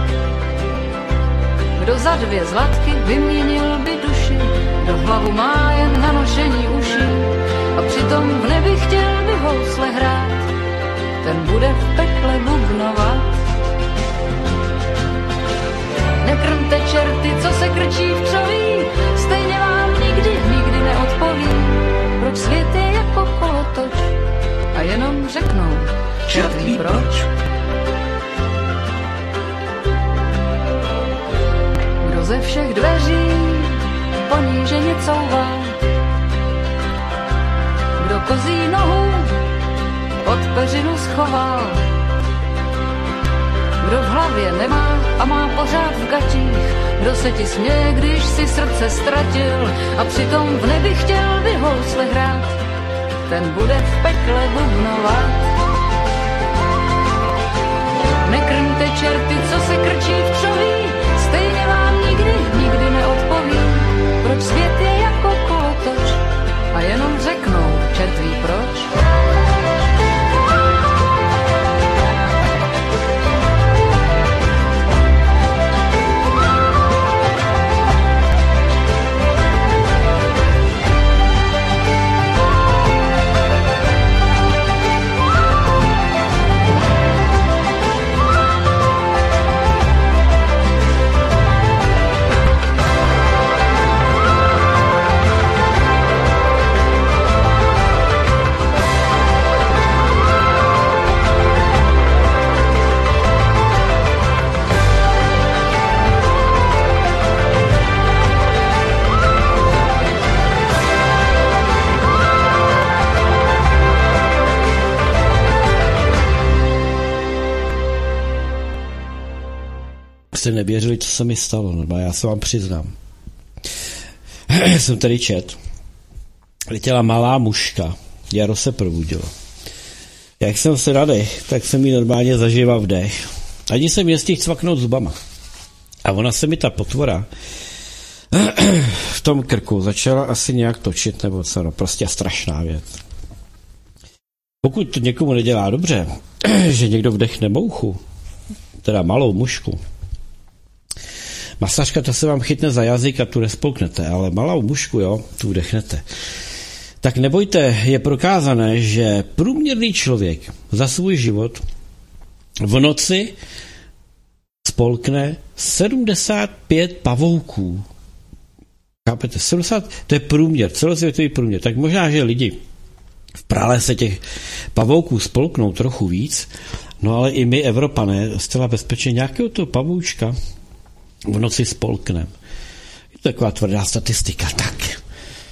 Kdo za dvě zlatky vyměnil by duši. Kdo hlavu má jen na nošení uší. A přitom v nebi chtěl by housle hrát. Ten bude v pekle bubnovat. Nekrmte čerty, co se krčí v křoví. Stejně vám nikdy, nikdy neodpoví. Proč svět je jako kolotoč. A jenom řeknou, čert ví proč. Kdo ze všech dveří poníženě couvá. Kdo kozí nohu pod peřinu schoval. Kdo v hlavě nemá a má pořád v gatích. Kdo se ti směje, když si srdce ztratil. A přitom v nebi chtěl by housle hrát. Ten bude v pekle bubnovat. Nekrmte čerty, co se krčí v křoví. Stejně vám nikdy, nikdy neodpoví. Proč svět je jako kolotoč. A jenom řeknou, čert ví proč. Jste nevěřili, co se mi stalo, no, já se vám přiznám. Jsem tady čet. Letěla malá muška, jaro se probudilo. Jak jsem se nadech, tak jsem jí normálně zažíval vdech. Ani se mě nestihl cvaknout zubama. A ona se mi ta potvora v tom krku začala asi nějak točit, nebo co, no, prostě strašná věc. Pokud to někomu nedělá dobře, že někdo vdechne mouchu, teda malou mušku, masažka, to se vám chytne za jazyk a tu nespolknete, ale malou mušku, jo, tu vdechnete. Tak nebojte, je prokázané, že průměrný člověk za svůj život v noci spolkne sedmdesát pět pavouků. Chápete? sedmdesát, to je průměr, celosvětový průměr. Tak možná, že lidi v pralese těch pavouků spolknou trochu víc, no ale i my, Evropané, zcela bezpečně nějakého toho pavoučka v noci spolknem. Je to taková tvrdá statistika. Tak.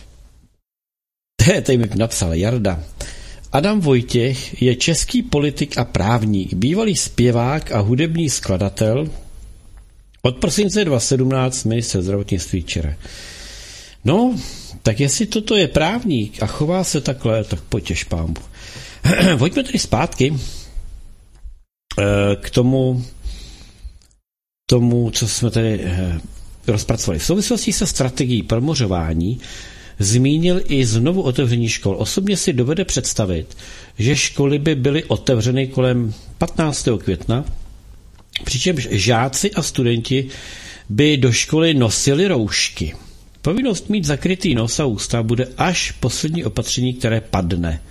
Tady mi napsal Jarda. Adam Vojtěch je český politik a právník, bývalý zpěvák a hudební skladatel, od prosince dva tisíce sedmnáct ministr zdravotnictví Čere. No, tak jestli toto je právník a chová se takhle, tak potěš pámbu. Pojďme tedy zpátky k tomu, tomu, co jsme tady rozpracovali. V souvislosti se strategií promořování zmínil i znovu otevření škol. Osobně si dovede představit, že školy by byly otevřeny kolem patnáctého května, přičemž žáci a studenti by do školy nosili roušky. Povinnost mít zakrytý nos a ústa bude až poslední opatření, které padne.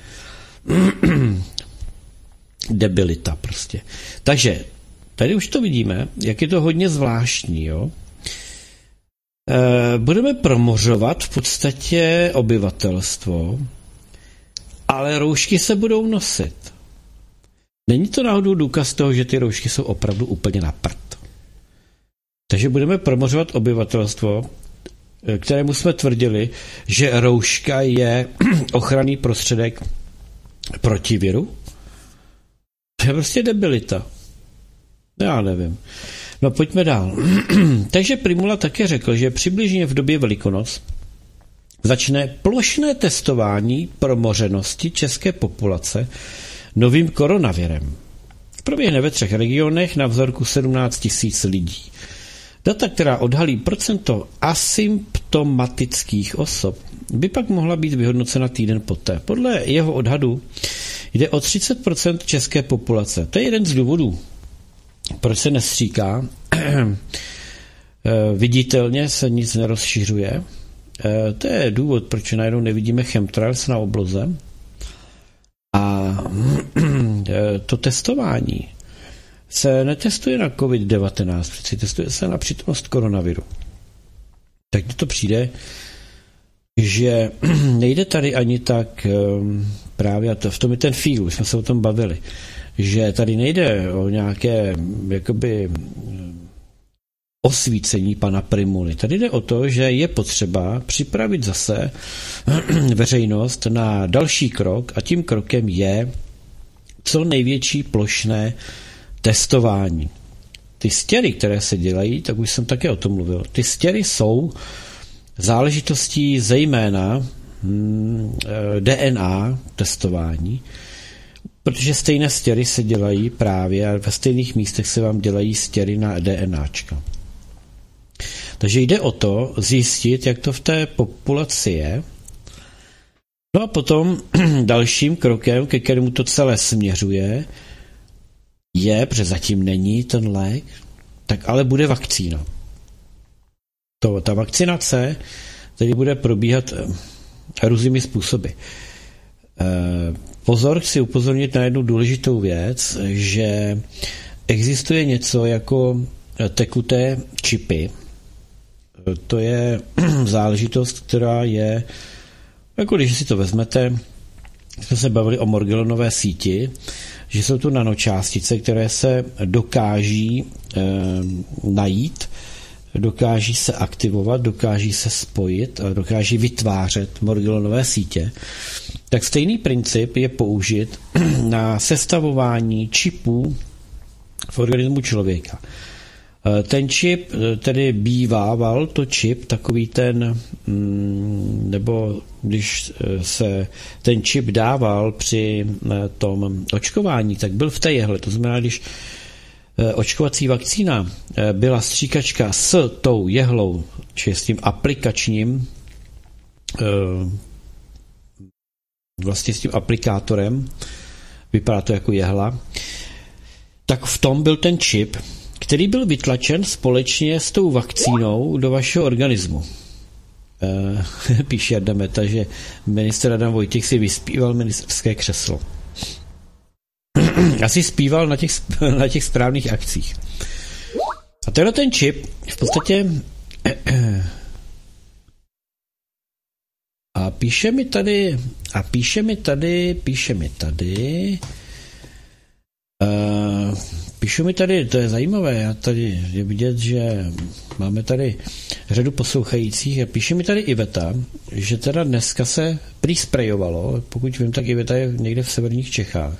Debilita prostě. Takže tady už to vidíme, jak je to hodně zvláštní, jo. Budeme promořovat v podstatě obyvatelstvo, ale roušky se budou nosit. Není to náhodou důkaz toho, že ty roušky jsou opravdu úplně na prd. Takže budeme promořovat obyvatelstvo, kterému jsme tvrdili, že rouška je ochranný prostředek proti viru. To je prostě debilita. Já nevím. No pojďme dál. Takže Primula také řekl, že přibližně v době Velikonoc začne plošné testování promořenosti české populace novým koronavirem. Proběhne ve třech regionech na vzorku sedmnáct tisíc lidí. Data, která odhalí procento asymptomatických osob, by pak mohla být vyhodnocena týden poté. Podle jeho odhadu jde o třicet procent české populace. To je jeden z důvodů, proč se nestříká. Viditelně se nic nerozšiřuje. To je důvod, proč najednou nevidíme chemtrails na obloze. A to testování se netestuje na covid devatenáct, přeci testuje se na přítomnost koronaviru. Tak to přijde, že nejde tady ani tak právě, to, v tom je ten feel, už jsme se o tom bavili, že tady nejde o nějaké jakoby osvícení pana Primuly. Tady jde o to, že je potřeba připravit zase veřejnost na další krok a tím krokem je co největší plošné testování. Ty stěry, které se dělají, tak už jsem také o tom mluvil, ty stěry jsou záležitostí zejména hmm, D N A testování, protože stejné stěry se dělají právě a ve stejných místech se vám dělají stěry na DNAčka. Takže jde o to zjistit, jak to v té populaci je. No a potom dalším krokem, ke kterému to celé směřuje, je, protože zatím není ten lék, tak ale bude vakcína. To, ta vakcinace tedy bude probíhat různými způsoby. Pozor, chci upozornit na jednu důležitou věc, že existuje něco jako tekuté čipy. To je záležitost, která je, jako když si to vezmete, jsme se bavili o Morgellonové síti, že jsou to nanočástice, které se dokáží e, najít, dokáží se aktivovat, dokáží se spojit a dokáží vytvářet Morgellonové sítě. Tak stejný princip je použit na sestavování čipů v organismu člověka. Ten čip tedy bývával, to čip, takový ten, nebo když se ten čip dával při tom očkování, tak byl v té jehle. To znamená, když očkovací vakcína byla stříkačka s tou jehlou, či s tím aplikačním, vlastně s tím aplikátorem, vypadá to jako jehla, tak v tom byl ten čip, který byl vytlačen společně s tou vakcínou do vašeho organismu. E, píše Jarda Meta, že ministr Adam Vojtěch si vyspíval ministerské křeslo. Asi zpíval na těch, na těch správných akcích. A tenhle ten čip v podstatě a píše mi tady a píše mi tady píše mi tady uh, píšu mi tady, to je zajímavé, já tady je vidět, že máme tady řadu poslouchajících a píše mi tady Iveta, že teda dneska se prý sprejovalo, pokud vím, tak Iveta je někde v severních Čechách.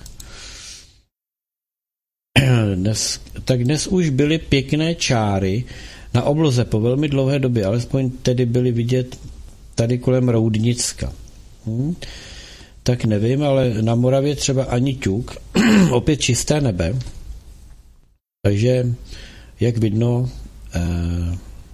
Dnes, tak dnes už byly pěkné čáry na obloze po velmi dlouhé době, alespoň tedy byly vidět tady kolem Roudnicka. Hm? Tak nevím, ale na Moravě třeba ani ťuk, opět čisté nebe. Takže, jak vidno, eh,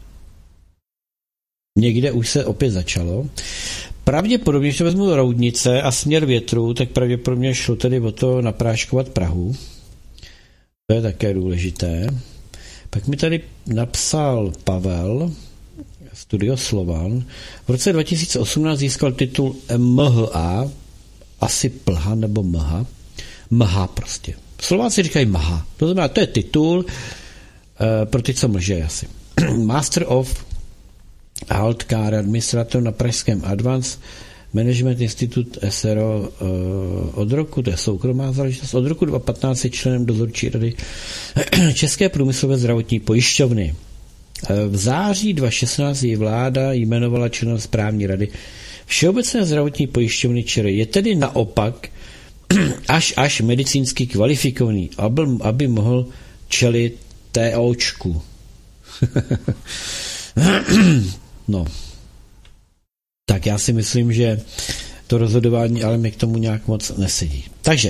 někde už se opět začalo. Pravděpodobně, když vezmu Roudnice a směr větru, tak pravděpodobně šlo tedy o to napráškovat Prahu. To je také důležité. Pak mi tady napsal Pavel, Studio Slovan. V roce dva tisíce osmnáct získal titul M H A, asi Plha nebo Mha. Mha prostě. Slováci říkají Mha. To znamená, to je titul uh, pro ty, co mlže asi. Master of Haltkár, administrátor na pražském Advanced Management Institute S R O uh, od roku, to je soukromá záležitost, od roku dva tisíce patnáct je členem dozorčí rady České průmyslové zdravotní pojišťovny. V září dva tisíce šestnáct ji vláda jmenovala členem správní rady Všeobecné zdravotní pojišťovny ČR. Je tedy naopak až až medicínsky kvalifikovaný, aby, aby mohl čelit TOčku. No. Tak já si myslím, že to rozhodování ale mi k tomu nějak moc nesedí. Takže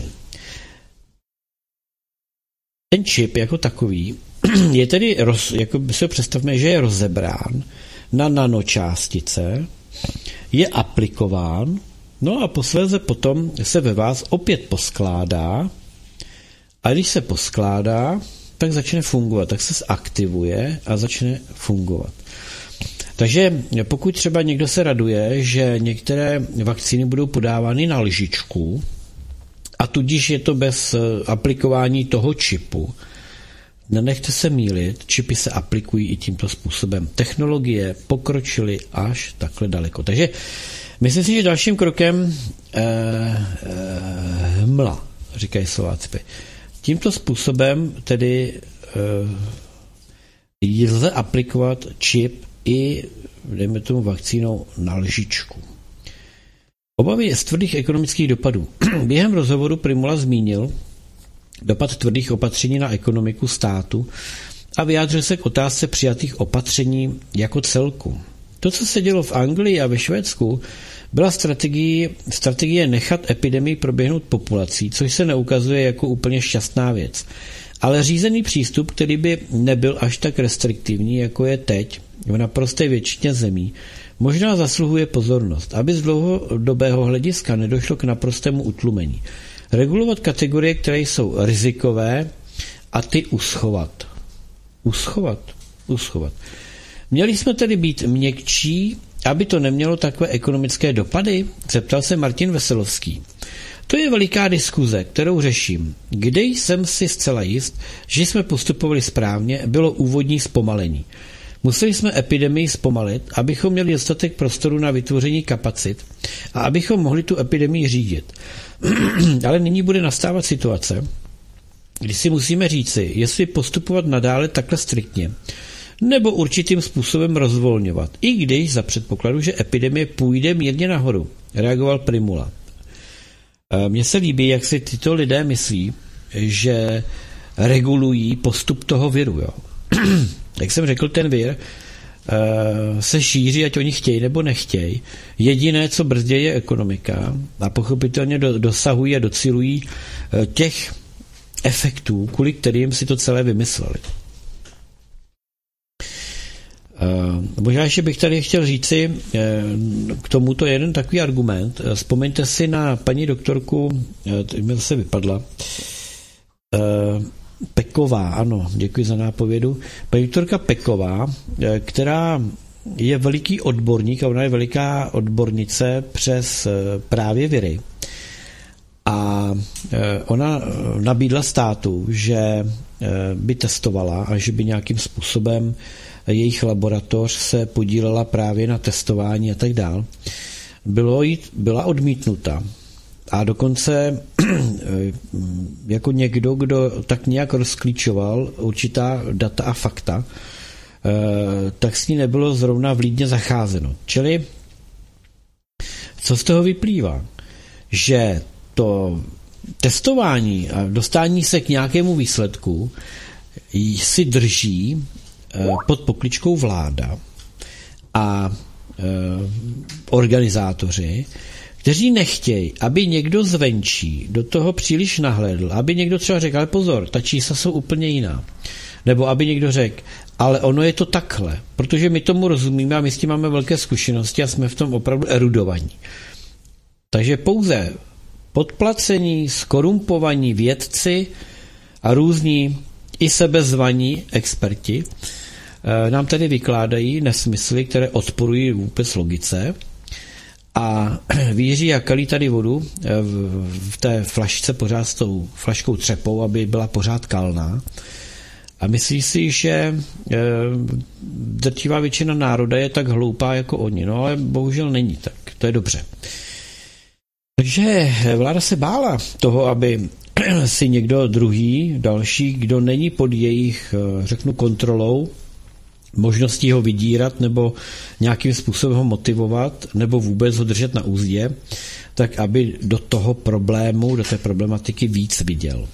ten čip jako takový je tedy, roz, jako si ho představme, že je rozebrán na nanočástice, je aplikován, no a posléze potom se ve vás opět poskládá a když se poskládá, tak začne fungovat, tak se zaktivuje a začne fungovat. Takže pokud třeba někdo se raduje, že některé vakcíny budou podávány na lžičku a tudíž je to bez aplikování toho čipu, nenechte se mýlit, čipy se aplikují i tímto způsobem. Technologie pokročily až takhle daleko. Takže myslím si, že dalším krokem eh, eh, hmla, říkají Slováci. Tímto způsobem tedy eh, lze aplikovat čip i, dejme tomu, vakcínou na lžičku. Obavy z tvrdých ekonomických dopadů. Během rozhovoru Prymula zmínil dopad tvrdých opatření na ekonomiku státu a vyjádřil se k otázce přijatých opatření jako celku. To, co se dělo v Anglii a ve Švédsku, byla strategie, strategie nechat epidemii proběhnout populací, což se neukazuje jako úplně šťastná věc. Ale řízený přístup, který by nebyl až tak restriktivní, jako je teď v naprosté většině zemí, možná zasluhuje pozornost, aby z dlouhodobého hlediska nedošlo k naprostému utlumení. Regulovat kategorie, které jsou rizikové a ty uschovat. Uschovat. Uschovat. Měli jsme tedy být měkčí, aby to nemělo takové ekonomické dopady? Zeptal se Martin Veselovský. To je veliká diskuze, kterou řeším. Kde jsem si zcela jist, že jsme postupovali správně, bylo úvodní zpomalení. Museli jsme epidemii zpomalit, abychom měli dostatek prostoru na vytvoření kapacit a abychom mohli tu epidemii řídit. Ale nyní bude nastávat situace, kdy si musíme říci, jestli postupovat nadále takhle striktně, nebo určitým způsobem rozvolňovat, i když za předpokladu, že epidemie půjde mírně nahoru, reagoval Prymula. Mně se líbí, jak si tyto lidé myslí, že regulují postup toho viru. Jo. Jak jsem řekl, ten vir se šíří, ať oni chtějí nebo nechtějí. Jediné, co brzdí, je ekonomika a pochopitelně do, dosahují a docilují těch efektů, kvůli kterým si to celé vymysleli. Uh, možná ještě bych tady chtěl říci uh, k tomuto jeden takový argument. Uh, vzpomeňte si na paní doktorku, uh, to mi zase vypadla, uh, Peková, ano, děkuji za nápovědu. Paní doktorka Peková, uh, která je veliký odborník a ona je veliká odbornice přes uh, právě viry. A uh, ona nabídla státu, že uh, by testovala a že by nějakým způsobem jejich laboratoř se podílela právě na testování a tak dál. Bylo jít, byla odmítnuta. A dokonce jako někdo, kdo tak nějak rozklíčoval určitá data a fakta, tak s ní nebylo zrovna vlídně zacházeno. Čili co z toho vyplývá? Že to testování a dostání se k nějakému výsledku si drží pod pokličkou vláda a e, organizátoři, kteří nechtějí, aby někdo zvenčí do toho příliš nahlédl, aby někdo třeba řekl, ale pozor, ta čísla jsou úplně jiná. Nebo aby někdo řekl, ale ono je to takhle, protože my tomu rozumíme a my s tím máme velké zkušenosti a jsme v tom opravdu erudovaní. Takže pouze podplacení, skorumpovaní vědci a různí i sebezvaní experti nám tady vykládají nesmysly, které odporují vůbec logice a Víří a kalí tady vodu v té flašce pořád s tou flaškou třepou, aby byla pořád kalná a myslí si, že drtivá většina národa je tak hloupá jako oni, no ale bohužel není tak, to je dobře. Takže vláda se bála toho, aby si někdo druhý, další, kdo není pod jejich, řeknu, kontrolou, možností ho vydírat nebo nějakým způsobem ho motivovat nebo vůbec ho držet na úzdě, tak aby do toho problému, do té problematiky víc viděl.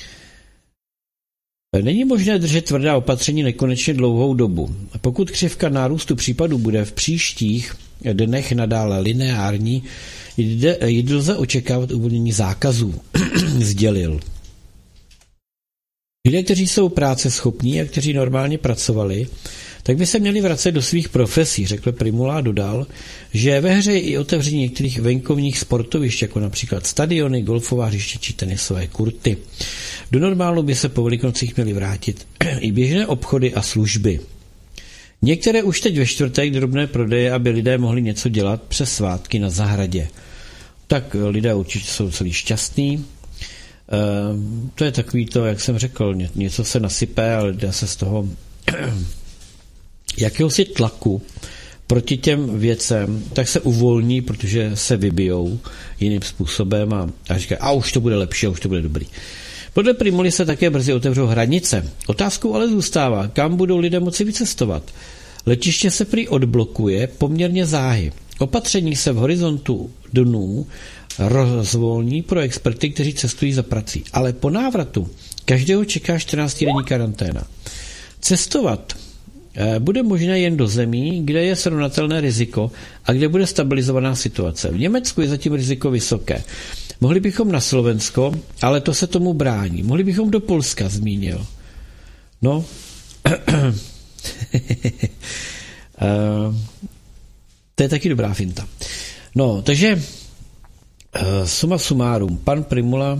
Není možné držet tvrdá opatření nekonečně dlouhou dobu. Pokud křivka nárůstu případů bude v příštích dnech nadále lineární, jde, jde lze očekávat uvolnění zákazů, sdělil. Lidé, kteří jsou práce schopní a kteří normálně pracovali, tak by se měli vracet do svých profesí, řekl Prymula a dodal, že ve hře je i otevření některých venkovních sportovišť, jako například stadiony, golfová hřiště či tenisové kurty. Do normálu by se po Velikonocích měly vrátit i běžné obchody a služby. Některé už teď ve čtvrtek drobné prodeje, aby lidé mohli něco dělat přes svátky na zahradě. Tak lidé určitě jsou celý šťastní. E, to je takový to, jak jsem řekl, něco se nasype, ale lidé se z toho jakéhosi tlaku proti těm věcem, tak se uvolní, protože se vybijou jiným způsobem a, a říkají, a už to bude lepší, a už to bude dobrý. Podle Prymuly se také brzy otevřou hranice. Otázkou ale zůstává, kam budou lidé moci vycestovat. Letiště se prý odblokuje poměrně záhy. Opatření se v horizontu dnů rozvolní pro experty, kteří cestují za prací. Ale po návratu každého čeká čtrnáctidenní karanténa. Cestovat bude možné jen do zemí, kde je srovnatelné riziko a kde bude stabilizovaná situace. V Německu je zatím riziko vysoké. Mohli bychom na Slovensko, ale to se tomu brání. Mohli bychom do Polska, zmínil. No, to je taky dobrá finta. No, takže suma sumárum, pan Prymula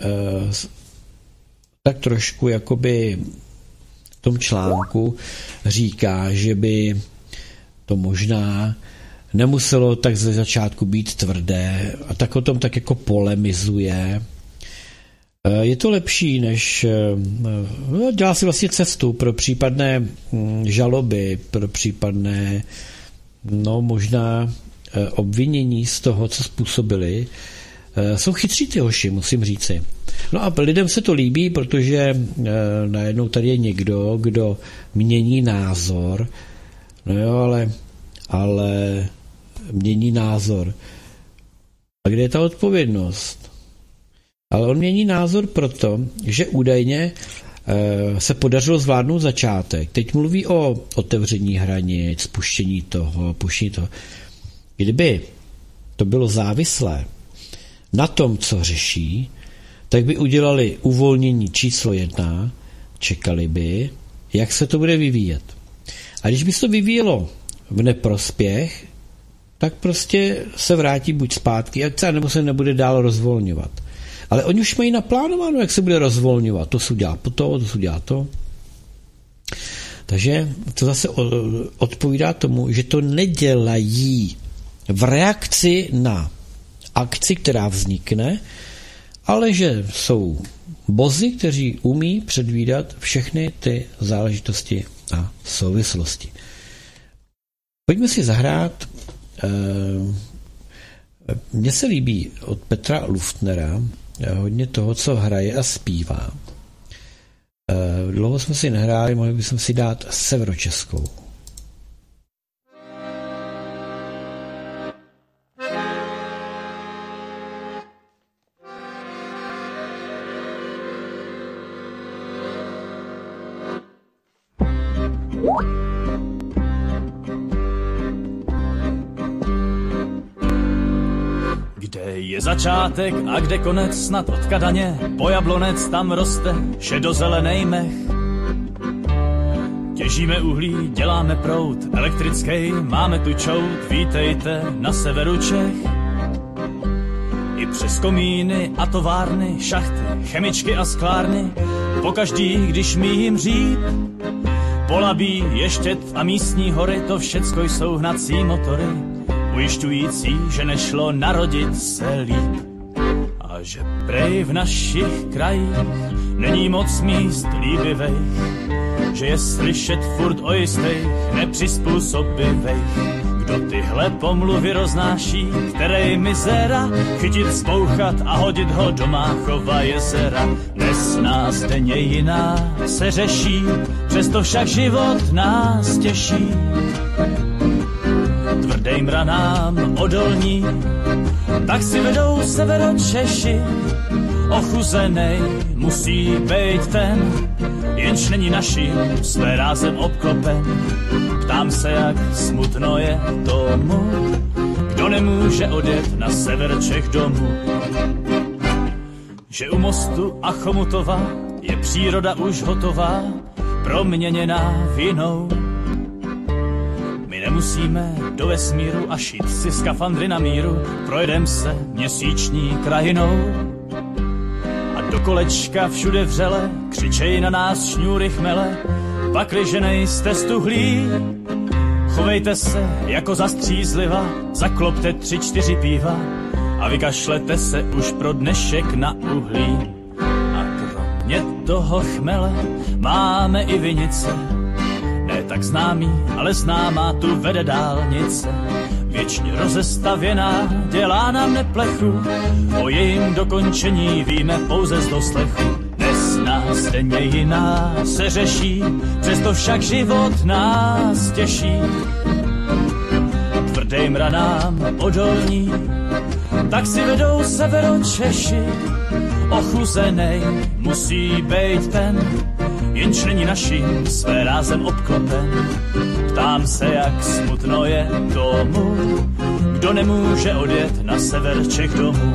tak trošku jakoby v tom článku říká, že by to možná nemuselo tak ze začátku být tvrdé a tak o tom tak jako polemizuje. Je to lepší, než no, dělá si vlastně cestu pro případné žaloby, pro případné no možná obvinění z toho, co způsobili. Jsou chytří ty hoši, musím říci. No a lidem se to líbí, protože najednou tady je někdo, kdo mění názor. No jo, ale, ale mění názor. A kde je ta odpovědnost? Ale on mění názor proto, že údajně e, se podařilo zvládnout začátek. Teď mluví o otevření hranic, spuštění toho, puštění toho. Kdyby to bylo závislé na tom, co řeší, tak by udělali uvolnění číslo jedna, čekali by, jak se to bude vyvíjet. A když by se to vyvíjelo v neprospěch, tak prostě se vrátí buď zpátky, nebo se nebude dál rozvolňovat. Ale oni už mají naplánováno, jak se bude rozvolňovat. To se udělá to, to se udělá to. Takže to zase odpovídá tomu, že to nedělají v reakci na akci, která vznikne, ale že jsou bozi, kteří umí předvídat všechny ty záležitosti a souvislosti. Pojďme si zahrát. Mně se líbí od Petra Luftnera hodně toho, co hraje a zpívá. Dlouho jsme si nehráli, mohli bychom si dát severočeskou. Je začátek a kde konec, snad od Kadaně po Jablonec tam roste šedozelenej mech. Těžíme uhlí, děláme proud elektrický, máme tu čout, vítejte na severu Čech. I přes komíny a továrny, šachty, chemičky a sklárny, pokaždý, když míjím říp, Polabí, Ještěd a místní hory, to všecko jsou hnací motory, ujišťující, že nešlo narodit se líp. A že prej v našich krajích není moc míst líbivých, že je slyšet furt o jistých nepřizpůsobivých. Kdo tyhle pomluvy roznáší, které mizera, chytit, spouchat a hodit ho do Máchova jezera. Dnes nás denně jiná se řeší, přesto však život nás těší. Tvrdým ranám odolní, tak si vedou severočeši. Ochuzenej musí být ten, jenž není naším své rázem obklopen. Ptám se, jak smutno je tomu, kdo nemůže odjet na sever Čech domů. Že u Mostu a Chomutova je příroda už hotová, proměněná vinou. My nemusíme do vesmíru a šít si skafandry na míru, projedem se měsíční krajinou. A do kolečka všude vřele křičej na nás šňůry chmele, pakliže nejste stuhlí, chovejte se jako zastřízliva, zaklopte tři, čtyři piva a vykašlete se už pro dnešek na uhlí. A kromě toho chmele máme i vinice, ne tak známý, ale známá tu vede dálnice. Věčně rozestavěná, dělá nám neplechu, o jejím dokončení víme pouze z doslechu. Dnes nás denně jiná se řeší, přesto však život nás těší. Tvrdým ranám odolní, tak si vedou severočeši. Ochuzenej musí být ten, jenž není naším své rázem obklopen. Ptám se, jak smutno je tomu, kdo nemůže odjet na sever Čech domů.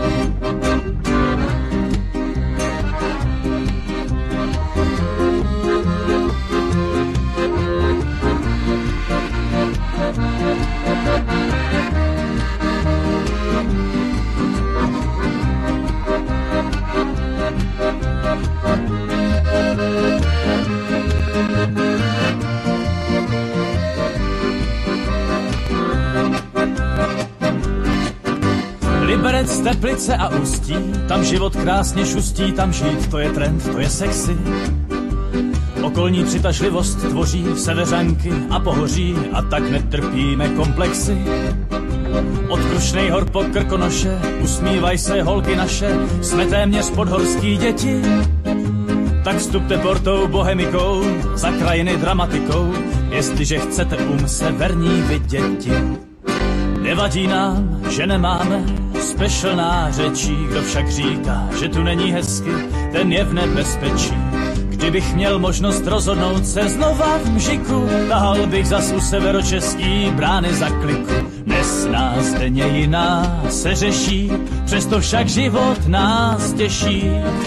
Liberec, Teplice a Ústí, tam život krásně šustí, tam žít, to je trend, to je sexy. Okolní přitažlivost tvoří seveřanky a pohoří, a tak netrpíme komplexy. Od Krušnej hor po Krkonoše, usmívaj se holky naše, jsme téměř podhorský děti. Tak vstupte portou bohemikou, za krajiny dramatikou, jestliže chcete um severní viděti. Nevadí nám, že nemáme special nářečí, kdo však říká, že tu není hezky, ten je v nebezpečí. Kdybych měl možnost rozhodnout se znova v mžiku, tahal bych zas u severočeský brány za kliku. Dnes nás denně jiná se řeší, přesto však život nás těší.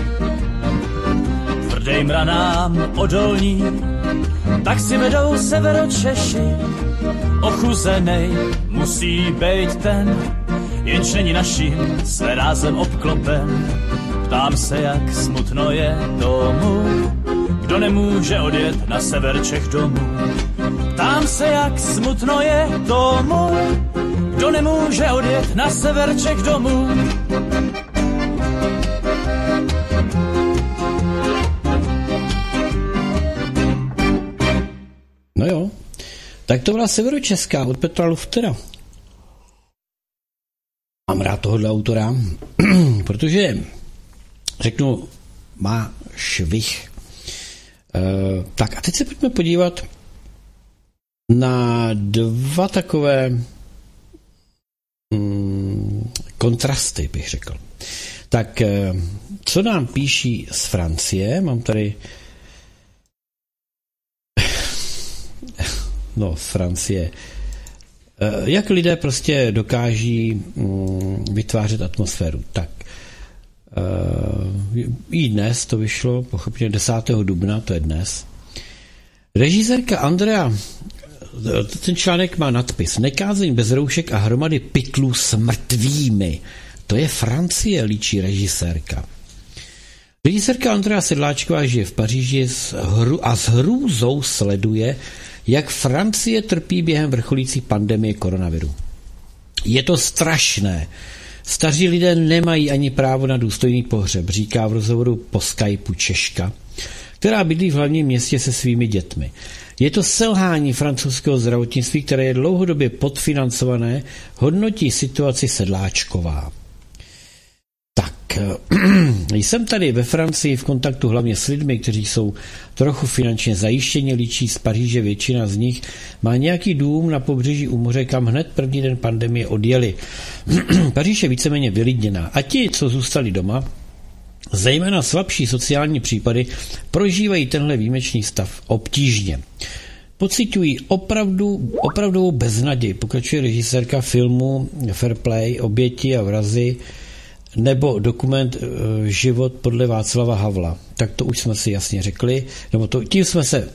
Tvrdým ranám odolní, tak si vedou severočeši. Ochuzenej musí být ten, jenž není naším své rázem obklopen. Ptám se, jak smutno je tomu, kdo nemůže odjet na sever Čech domů. Ptám se, jak smutno je tomu, kdo nemůže odjet na sever Čech domů. No jo, tak to byla severočeská od Petra Luftera. Mám rád tohohle autora, protože, řeknu, má švih. E, tak a teď se pojďme podívat na dva takové mm, kontrasty, bych řekl. Tak, e, co nám píší z Francie? Mám tady no, z Francie. Jak lidé prostě dokáží vytvářet atmosféru. Tak i dnes to vyšlo, pochopně desátého dubna, to je dnes. Režisérka Andrea, ten článek má nadpis Nekázeň bez roušek a hromady pytlů s mrtvými. To je Francie, líčí režisérka. Režisérka Andrea Sedláčková žije v Paříži a s hrůzou sleduje, jak Francie trpí během vrcholící pandemie koronaviru. Je to strašné. Staří lidé nemají ani právo na důstojný pohřeb, říká v rozhovoru po Skypeu Češka, která bydlí v hlavním městě se svými dětmi. Je to selhání francouzského zdravotnictví, které je dlouhodobě podfinancované, hodnotí situaci Sedláčková. Tak, jsem tady ve Francii v kontaktu hlavně s lidmi, kteří jsou trochu finančně zajištěni, líčí z Paříže, většina z nich má nějaký dům na pobřeží u moře, kam hned první den pandemie odjeli. Paříž je víceméně vylidněná a ti, co zůstali doma, zejména slabší sociální případy, prožívají tenhle výjimečný stav obtížně. Pociťují opravdu, opravdovou beznaděj, pokračuje režisérka filmu Fair Play, Oběti a vrazy, nebo dokument Život podle Václava Havla. Tak to už jsme si jasně řekli, nebo to, tím jsme se,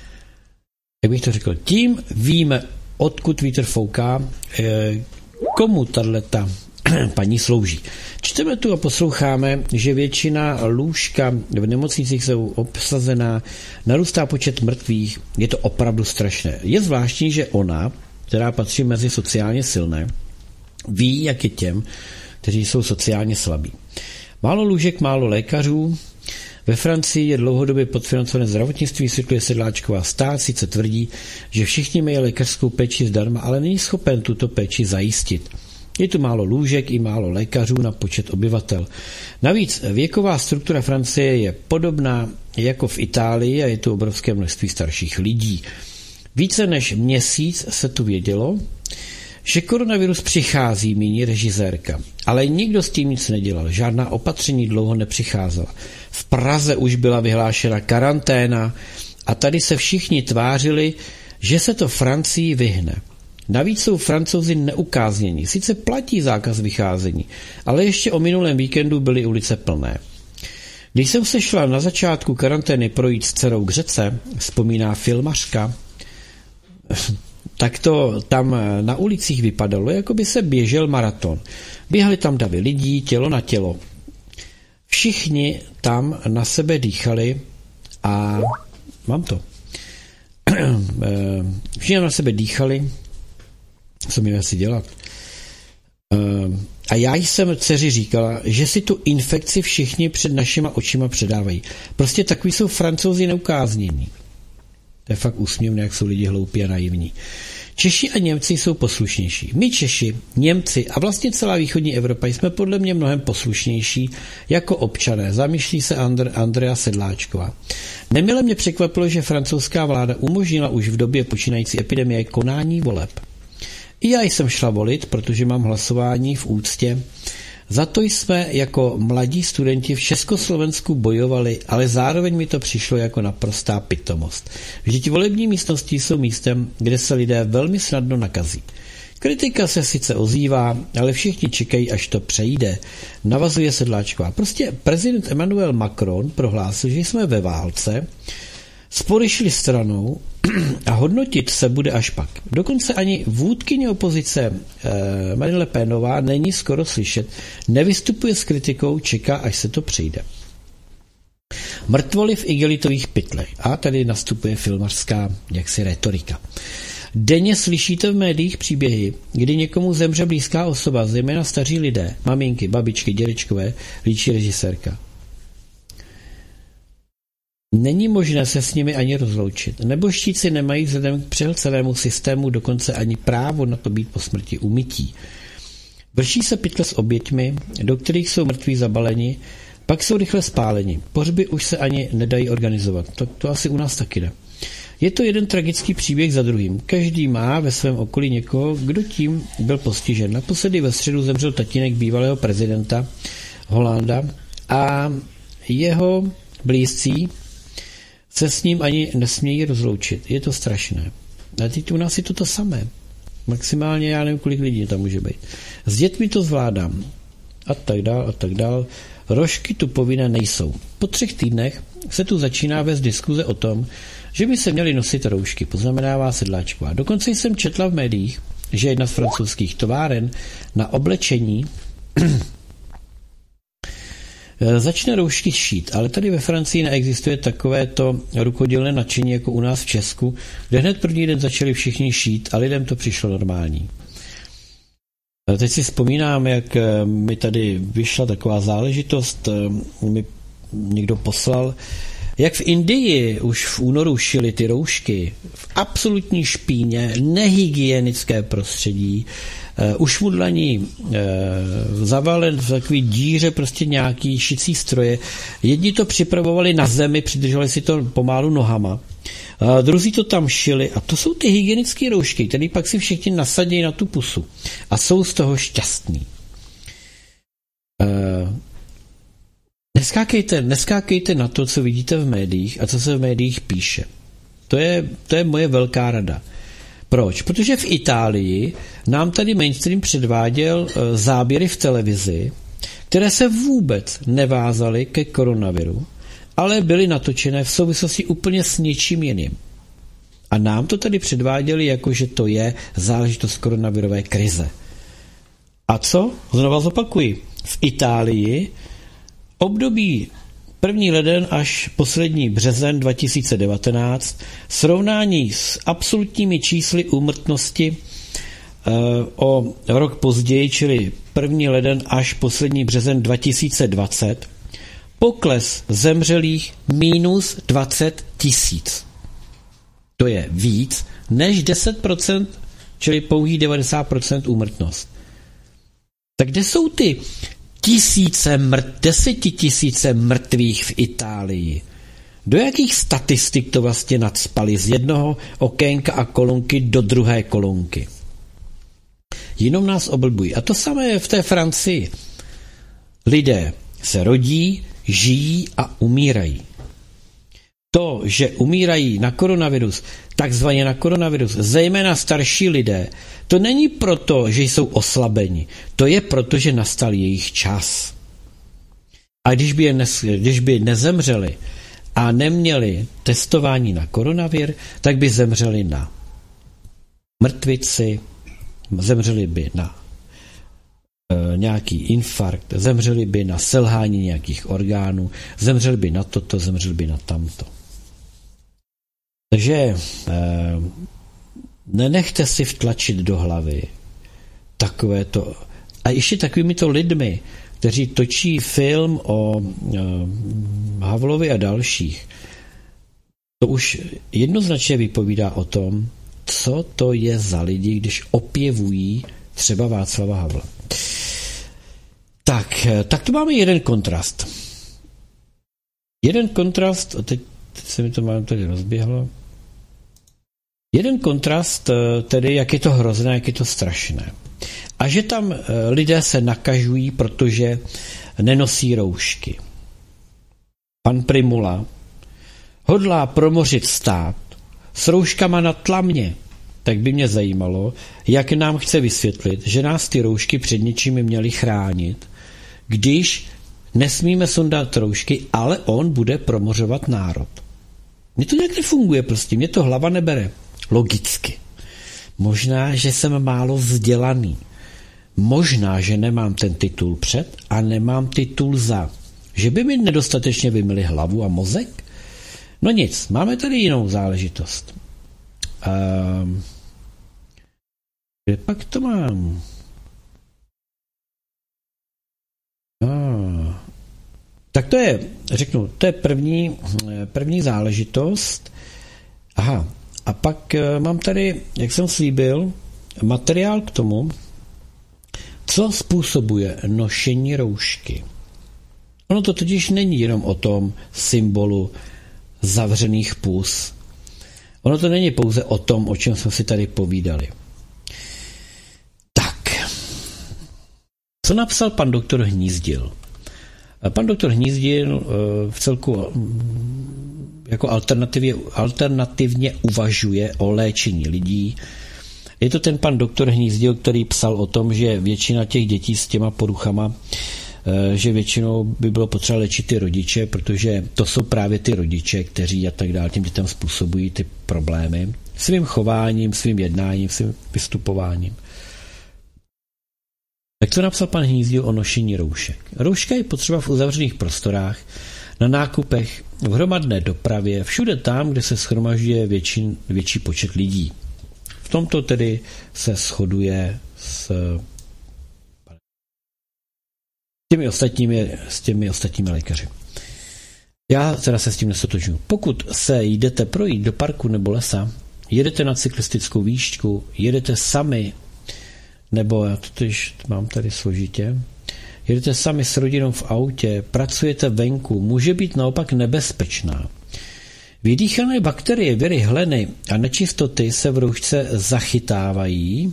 jak bych to řekl, tím víme, odkud vítr fouká, komu tato paní slouží. Čteme tu a posloucháme, že většina lůžka v nemocnicích jsou obsazená, narůstá počet mrtvých, je to opravdu strašné. Je zvláštní, že ona, která patří mezi sociálně silné, ví, jak je těm, kteří jsou sociálně slabí. Málo lůžek, málo lékařů. Ve Francii je dlouhodobě podfinancované zdravotnictví, vysvětluje Sedláčková. Stát sice tvrdí, že všichni mají lékařskou péči zdarma, ale není schopen tuto péči zajistit. Je tu málo lůžek i málo lékařů na počet obyvatel. Navíc věková struktura Francie je podobná jako v Itálii a je tu obrovské množství starších lidí. Více než měsíc se tu vědělo, že koronavirus přichází, míní režisérka. Ale nikdo s tím nic nedělal. Žádná opatření dlouho nepřicházela. V Praze už byla vyhlášena karanténa a tady se všichni tvářili, že se to Francii vyhne. Navíc jsou Francouzi neukáznění. Sice platí zákaz vycházení, ale ještě o minulém víkendu byly ulice plné. Když jsem se šla na začátku karantény projít s dcerou k řece, vzpomíná filmařka, tak to tam na ulicích vypadalo, jako by se běžel maraton. Běhali tam davy lidí, tělo na tělo. Všichni tam na sebe dýchali a mám to. Všichni na sebe dýchali, co měli asi dělat. A já jsem dceři říkala, že si tu infekci všichni před našima očima předávají. Prostě takový jsou Francouzi neukáznění. To je fakt úsměvné, jak jsou lidi hloupí a naivní. Češi a Němci jsou poslušnější. My Češi, Němci a vlastně celá východní Evropa jsme podle mě mnohem poslušnější jako občané, zamýšlí se Andr- Andrea Sedláčková. Nemile mě překvapilo, že francouzská vláda umožnila už v době počínající epidemie konání voleb. I já jsem šla volit, protože mám hlasování v úctě Za to jsme jako mladí studenti v Československu bojovali, ale zároveň mi to přišlo jako naprostá pitomost. Vždyť volební místnosti jsou místem, kde se lidé velmi snadno nakazí. Kritika se sice ozývá, ale všichni čekají, až to přejde. Navazuje Sedláčková. Prostě prezident Emmanuel Macron prohlásil, že jsme ve válce, spory šly stranou a hodnotit se bude až pak. Dokonce ani vůdkyně opozice eh, Marine Le Penová není skoro slyšet, nevystupuje s kritikou, čeká, až se to přejde. Mrtvoli v igelitových pytlech. A tady nastupuje filmařská jaksi retorika. Denně slyšíte v médiích příběhy, kdy někomu zemře blízká osoba, zejména staří lidé, maminky, babičky, dědečkové, líčí režisérka. Není možné se s nimi ani rozloučit. Nebožtíci nemají vzhledem k přehlcenému systému dokonce ani právo na to být po smrti umytí. Vrší se pytle s oběťmi, do kterých jsou mrtví zabaleni, pak jsou rychle spáleni. Pohřby už se ani nedají organizovat. To, to asi u nás taky jde. Je to jeden tragický příběh za druhým. Každý má ve svém okolí někoho, kdo tím byl postižen. Naposledy ve středu zemřel tatínek bývalého prezidenta Holanda a jeho blízcí se s ním ani nesmějí rozloučit. Je to strašné. A teď u nás je to to samé. Maximálně já nevím, kolik lidí tam může být. S dětmi to zvládám. A tak dál, a tak dál. Rožky tu povinné nejsou. Po třech týdnech se tu začíná vést diskuze o tom, že by se měly nosit roušky, poznamenává Sedláčková. Dokonce jsem četla v médiích, že jedna z francouzských továren na oblečení začne roušky šít, ale tady ve Francii neexistuje takovéto rukodělné nadšení jako u nás v Česku, kde hned první den začali všichni šít a lidem to přišlo normální. Teď si vzpomínám, jak mi tady vyšla taková záležitost, mi někdo poslal, jak v Indii už v únoru šili ty roušky v absolutní špíně, nehygienické prostředí, uh, ušmudlaní, uh, zavalen v takový díře prostě nějaký šicí stroje. Jedni to připravovali na zemi, přidrželi si to pomalu nohama, uh, druzí to tam šili a to jsou ty hygienické roušky, které pak si všichni nasadí na tu pusu a jsou z toho šťastní. Uh, Neskákejte, neskákejte na to, co vidíte v médiích a co se v médiích píše. To je, to je moje velká rada. Proč? Protože v Itálii nám tady mainstream předváděl záběry v televizi, které se vůbec nevázaly ke koronaviru, ale byly natočené v souvislosti úplně s něčím jiným. A nám to tady předváděli jako, že to je záležitost koronavirové krize. A co? Znova zopakuji. V Itálii období první leden až poslední březen dva tisíce devatenáct, srovnání s absolutními čísly úmrtnosti e, o rok později, čili první leden až poslední březen dva tisíce dvacet, pokles zemřelých minus dvacet tisíc. To je víc než deset procent, čili pouhý devadesát procent úmrtnost. Tak kde jsou ty tisíce mrt, desetitisíce mrtvých v Itálii? Do jakých statistik to vlastně nacpali z jednoho okénka a kolonky do druhé kolonky? Jenom nás oblbují. A to samé je v té Francii. Lidé se rodí, žijí a umírají. To, že umírají na koronavirus, takzvaně na koronavirus, zejména starší lidé, to není proto, že jsou oslabeni. To je proto, že nastal jejich čas. A když by, je nes, když by nezemřeli a neměli testování na koronavir, tak by zemřeli na mrtvici, zemřeli by na e, nějaký infarkt, zemřeli by na selhání nějakých orgánů, zemřeli by na toto, zemřeli by na tamto. Takže e, nenechte si vtlačit do hlavy takové to, a ještě takovými to lidmi, kteří točí film o e, Havlovi a dalších. To už jednoznačně vypovídá o tom, co to je za lidi, když opěvují třeba Václava Havla. Tak, tak tu máme jeden kontrast. Jeden kontrast, teď, teď se mi to mám tady rozběhlo. Jeden kontrast, tedy jak je to hrozné, jak je to strašné. a že tam lidé se nakažují, protože nenosí roušky. Pan Primula hodlá promořit stát s rouškama na tlamě. Tak by mě zajímalo, jak nám chce vysvětlit, že nás ty roušky před něčím měly chránit, když nesmíme sundat roušky, ale on bude promořovat národ. Mně to nějak nefunguje prostě, mě to hlava nebere. Logicky. Možná, že jsem málo vzdělaný. Možná, že nemám ten titul před a nemám titul za. Že by mi nedostatečně vymyli hlavu a mozek? No nic, máme tady jinou záležitost. Um, kde pak to mám? Ah, tak to je, řeknu, to je první, první záležitost. Aha, a pak mám tady, jak jsem slíbil, materiál k tomu, co způsobuje nošení roušky. Ono to totiž není jenom o tom symbolu zavřených pus. Ono to není pouze o tom, o čem jsme si tady povídali. Tak. Co napsal pan doktor Hnízdil? Pan doktor Hnízdil v celku jako alternativně, alternativně uvažuje o léčení lidí. Je to ten pan doktor Hnízdil, který psal o tom, že většina těch dětí s těma poruchama, že většinou by bylo potřeba léčit ty rodiče, protože to jsou právě ty rodiče, kteří a tak dále těm dětem způsobují ty problémy svým chováním, svým jednáním, svým vystupováním. Tak co napsal pan Hnízdil o nošení roušek? Rouška je potřeba v uzavřených prostorách, na nákupech, v hromadné dopravě, všude tam, kde se shromažďuje větší, větší počet lidí. V tomto tedy se shoduje s těmi ostatními, s těmi ostatními lékaři. Já teda se s tím nestotožňuji. Pokud se jdete projít do parku nebo lesa, jedete na cyklistickou výšku, jedete sami, nebo já to totiž mám tady složitě, jedete sami s rodinou v autě, pracujete venku, může být naopak nebezpečná. Vydýchané bakterie, viry, hleny a nečistoty se v roušce zachytávají.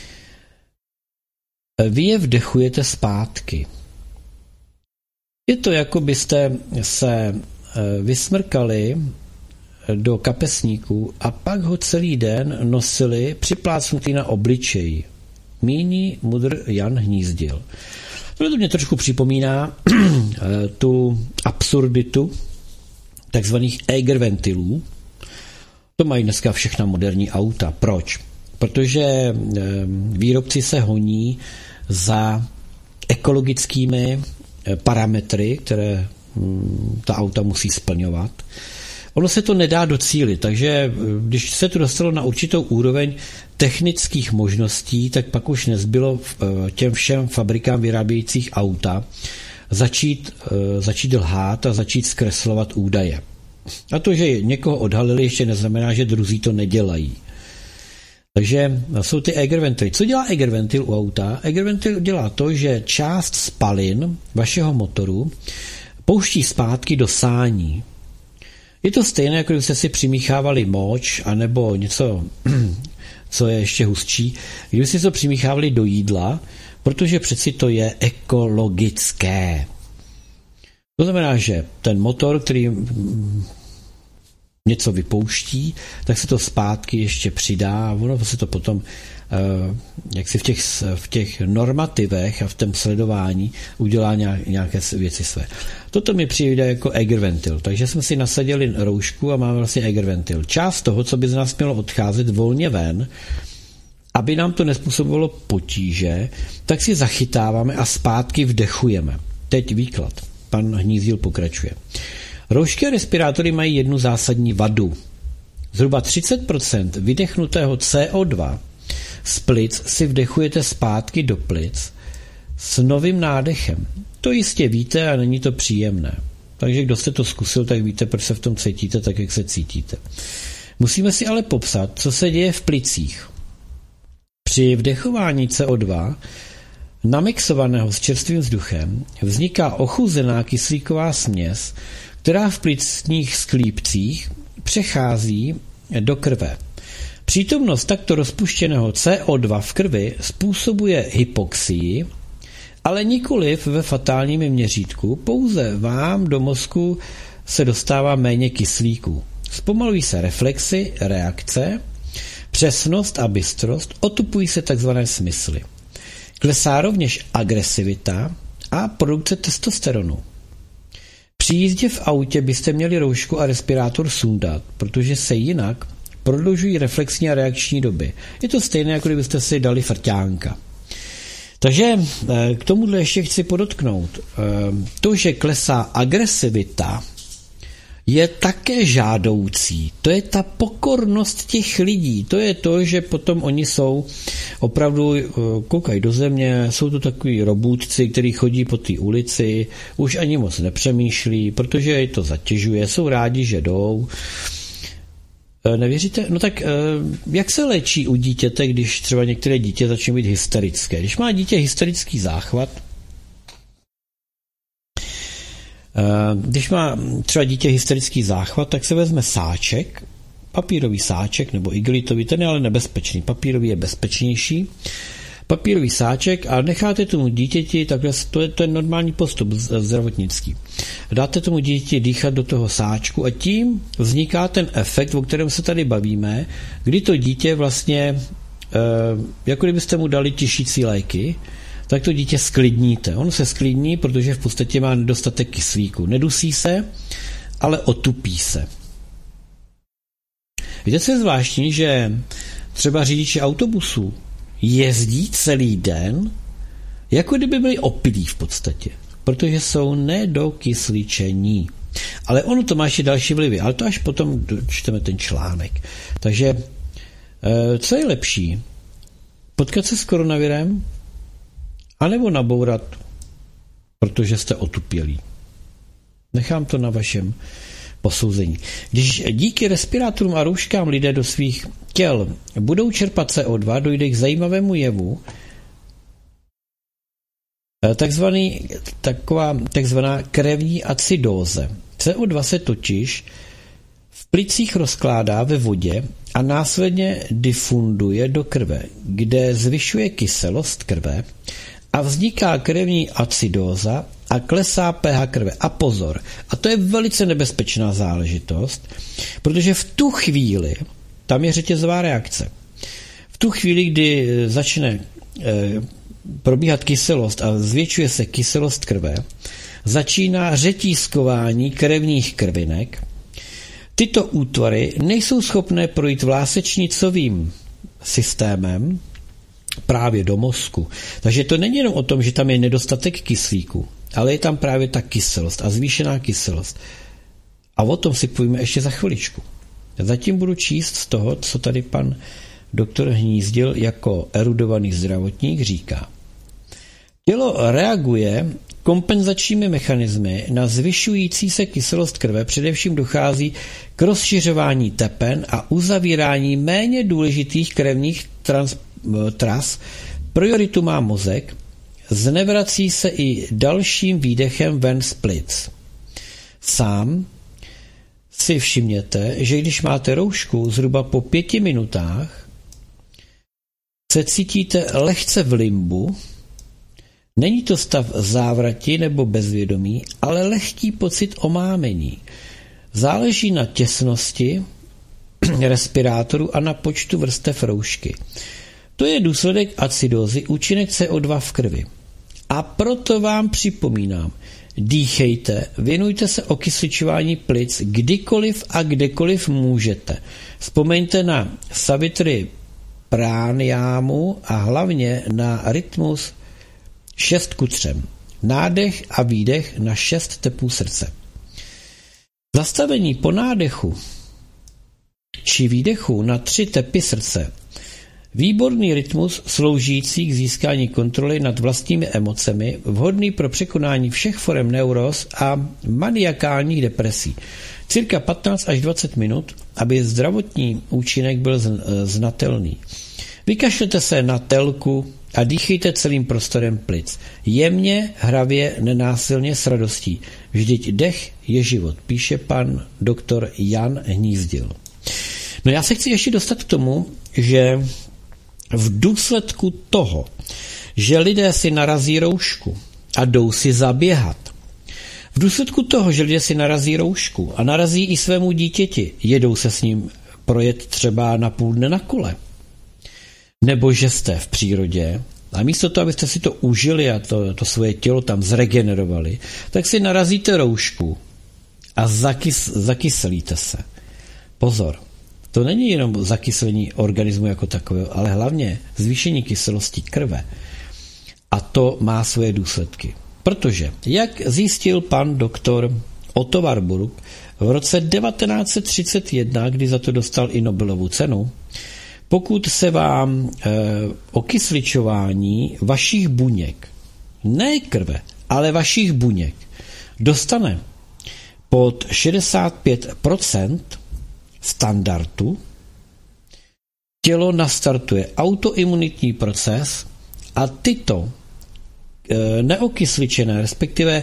Vy je vdechujete zpátky. Je to, jako byste se vysmrkali do kapesníku a pak ho celý den nosili připlácnutý na obličeji. Míní mudr Jan Hnízdil. To mě trošku připomíná tu absurditu takzvaných Eiger-ventilů. To mají dneska všechna moderní auta. Proč? Protože výrobci se honí za ekologickými parametry, které ta auta musí splňovat. Ono se to nedá docílit, takže když se to dostalo na určitou úroveň technických možností, tak pak už nezbylo těm všem fabrikám vyrábějících auta začít, začít lhát a začít zkreslovat údaje. A to, že někoho odhalili, ještě neznamená, že druzí to nedělají. Takže jsou ty Eiger-ventily. Co dělá Eiger-ventil u auta? Eiger-ventil dělá to, že část spalin vašeho motoru pouští zpátky do sání. Je to stejné, jako když jste si přimíchávali moč, anebo něco, co je ještě hustší, kdyby si to přimíchávali do jídla, protože přeci to je ekologické. To znamená, že ten motor, který něco vypouští, tak se to zpátky ještě přidá a ono se to potom jak si v těch, v těch normativech a v tom sledování udělá nějaké věci své. Toto mi přijde jako Eiger-ventil, takže jsme si nasadili roušku a máme vlastně Eiger-ventil. Část toho, co by z nás mělo odcházet volně ven, aby nám to nezpůsobilo potíže, tak si zachytáváme a zpátky vdechujeme. Teď výklad. Pan Hnízdil pokračuje. Roušky a respirátory mají jednu zásadní vadu. Zhruba třicet procent vydechnutého C O dva z plic si vdechujete zpátky do plic s novým nádechem. To jistě víte a není to příjemné. Takže kdo jste to zkusil, tak víte, proč se v tom cítíte tak, jak se cítíte. Musíme si ale popsat, co se děje v plicích. Při vdechování C O dva namixovaného s čerstvým vzduchem vzniká ochuzená kyslíková směs, která v plicních sklípcích přechází do krve. Přítomnost takto rozpuštěného C O dva v krvi způsobuje hypoxii, ale nikoliv ve fatálním měřítku, pouze vám do mozku se dostává méně kyslíku. Zpomalují se reflexy, reakce, přesnost a bystrost, otupují se tzv. Smysly. Klesá rovněž agresivita a produkce testosteronu. Při jízdě v autě byste měli roušku a respirátor sundat, protože se jinak prodlužují reflexní a reakční doby. Je to stejné, jako kdybyste si dali frťánka. Takže k tomuhle ještě chci podotknout. To, že klesá agresivita, je také žádoucí. To je ta pokornost těch lidí. To je to, že potom oni jsou opravdu, koukají do země, jsou to takový robůtci, kteří chodí po té ulici, už ani moc nepřemýšlí, protože je to zatěžuje, jsou rádi, že jdou. Nevěříte? No tak jak se léčí u dítěte, když třeba některé dítě začne být hysterické? Když má dítě hysterický záchvat, když má třeba dítě hysterický záchvat, tak se vezme sáček, papírový sáček nebo igelitový, ten je ale nebezpečný, papírový je bezpečnější, papírový sáček a necháte tomu dítěti, takhle to je, to je normální postup zdravotnický. Dáte tomu dítěti dýchat do toho sáčku a tím vzniká ten efekt, o kterém se tady bavíme, kdy to dítě vlastně, jako kdybyste mu dali tišící léky, tak to dítě sklidníte. On se sklidní, protože v podstatě má nedostatek kyslíku. Nedusí se, ale otupí se. Víte, co je zvláštní, že třeba řidiči autobusů jezdí celý den, jako kdyby byli opilí v podstatě, protože jsou nedokysličení. Ale ono to má ještě další vlivy, ale to až potom čteme ten článek. Takže, co je lepší? Potkat se s koronavirem? A nebo nabourat, protože jste otupělí. Nechám to na vašem posouzení. Když díky respirátorům a rouškám lidé do svých těl budou čerpat C O dva, dojde k zajímavému jevu, takzvaný, taková takzvaná krevní acidóze. C O dva se totiž v plicích rozkládá ve vodě a následně difunduje do krve, kde zvyšuje kyselost krve a vzniká krevní acidóza a klesá pH krve. A pozor, a to je velice nebezpečná záležitost, protože v tu chvíli, tam je řetězová reakce, v tu chvíli, kdy začne e, probíhat kyselost a zvětšuje se kyselost krve, začíná řetízkování krevních krvinek. Tyto útvary nejsou schopné projít vlásečnicovým systémem právě do mozku. Takže to není jenom o tom, že tam je nedostatek kyslíku, ale je tam právě ta kyselost a zvýšená kyselost. A o tom si povíme ještě za chviličku. Zatím budu číst z toho, co tady pan doktor Hnízdil jako erudovaný zdravotník říká. Tělo reaguje kompenzačními mechanismy na zvyšující se kyselost krve, především dochází k rozšiřování tepen a uzavírání méně důležitých krevních trans, tras. Prioritu má mozek, znevrací se i dalším výdechem ven z plic. Sám si všimněte, že když máte roušku zhruba po pěti minutách, se cítíte lehce v limbu. Není to stav závrati nebo bezvědomí, ale lehký pocit omámení. Záleží na těsnosti respirátoru a na počtu vrstev roušky. To je důsledek acidózy, účinek C O dva v krvi. A proto vám připomínám, dýchejte, věnujte se okysličování plic kdykoliv a kdekoliv můžete. Vzpomeňte na Savitri prániámu a hlavně na rytmus šest ku třem. Nádech a výdech na šest tepů srdce. Zastavení po nádechu či výdechu na tři tepy srdce. Výborný rytmus sloužící k získání kontroly nad vlastními emocemi, vhodný pro překonání všech forem neuróz a maniakálních depresí. Cirka patnáct až dvacet minut, aby zdravotní účinek byl znatelný. Vykašlete se na telku a dýchejte celým prostorem plic. Jemně, hravě, nenásilně, s radostí. Vždyť dech je život, píše pan doktor Jan Hnízdil. No já se chci ještě dostat k tomu, že v důsledku toho, že lidé si narazí roušku a jdou si zaběhat, v důsledku toho, že lidé si narazí roušku a narazí i svému dítěti, jedou se s ním projet třeba na půl dne na kole, nebo že jste v přírodě a místo toho, abyste si to užili a to, to svoje tělo tam zregenerovali, tak si narazíte roušku a zakys, zakyselíte se. Pozor, to není jenom zakyselení organismu jako takového, ale hlavně zvýšení kyselosti krve. A to má svoje důsledky. Protože, jak zjistil pan doktor Otto Warburg v roce devatenáct set třicet jedna, kdy za to dostal i Nobelovu cenu, pokud se vám e, okysličování vašich buněk, ne krve, ale vašich buněk, dostane pod šedesát pět procent standardu, tělo nastartuje autoimunitní proces a tyto e, neokysličené, respektive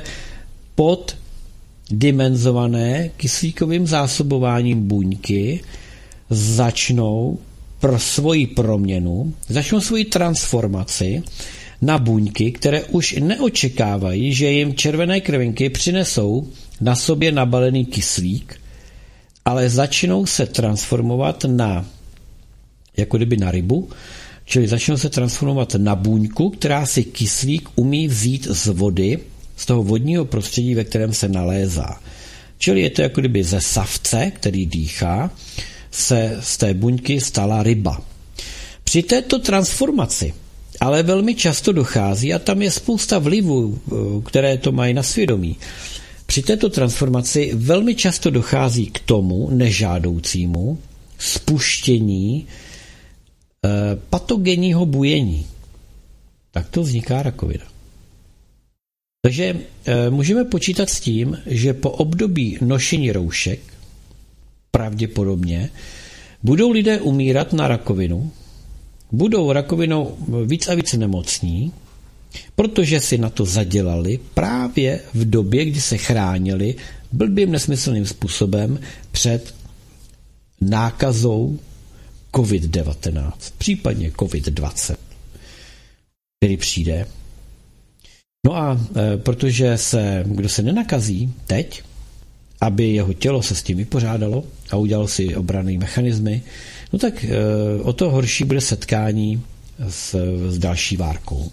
poddimenzované kyslíkovým zásobováním buňky začnou pro svoji proměnu, začnou svoji transformaci na buňky, které už neočekávají, že jim červené krvinky přinesou na sobě nabalený kyslík, ale začnou se transformovat na, jako kdyby na rybu, čili začnou se transformovat na buňku, která si kyslík umí vzít z vody, z toho vodního prostředí, ve kterém se nalézá. Čili je to jako kdyby ze savce, který dýchá, se z té buňky stala ryba. Při této transformaci ale velmi často dochází, a tam je spousta vlivů, které to mají na svědomí, při této transformaci velmi často dochází k tomu nežádoucímu spuštění e, patogenního bujení. Tak to vzniká rakovina. Takže e, můžeme počítat s tím, že po období nošení roušek pravděpodobně budou lidé umírat na rakovinu, budou rakovinou víc a víc nemocní, protože si na to zadělali právě v době, kdy se chránili blbým nesmyslným způsobem před nákazou covid devatenáct, případně covid dvacet, který přijde. No a e, protože se, kdo se nenakazí teď, aby jeho tělo se s tím vypořádalo a udělalo si obranné mechanismy, no tak e, o to horší bude setkání s, s další várkou.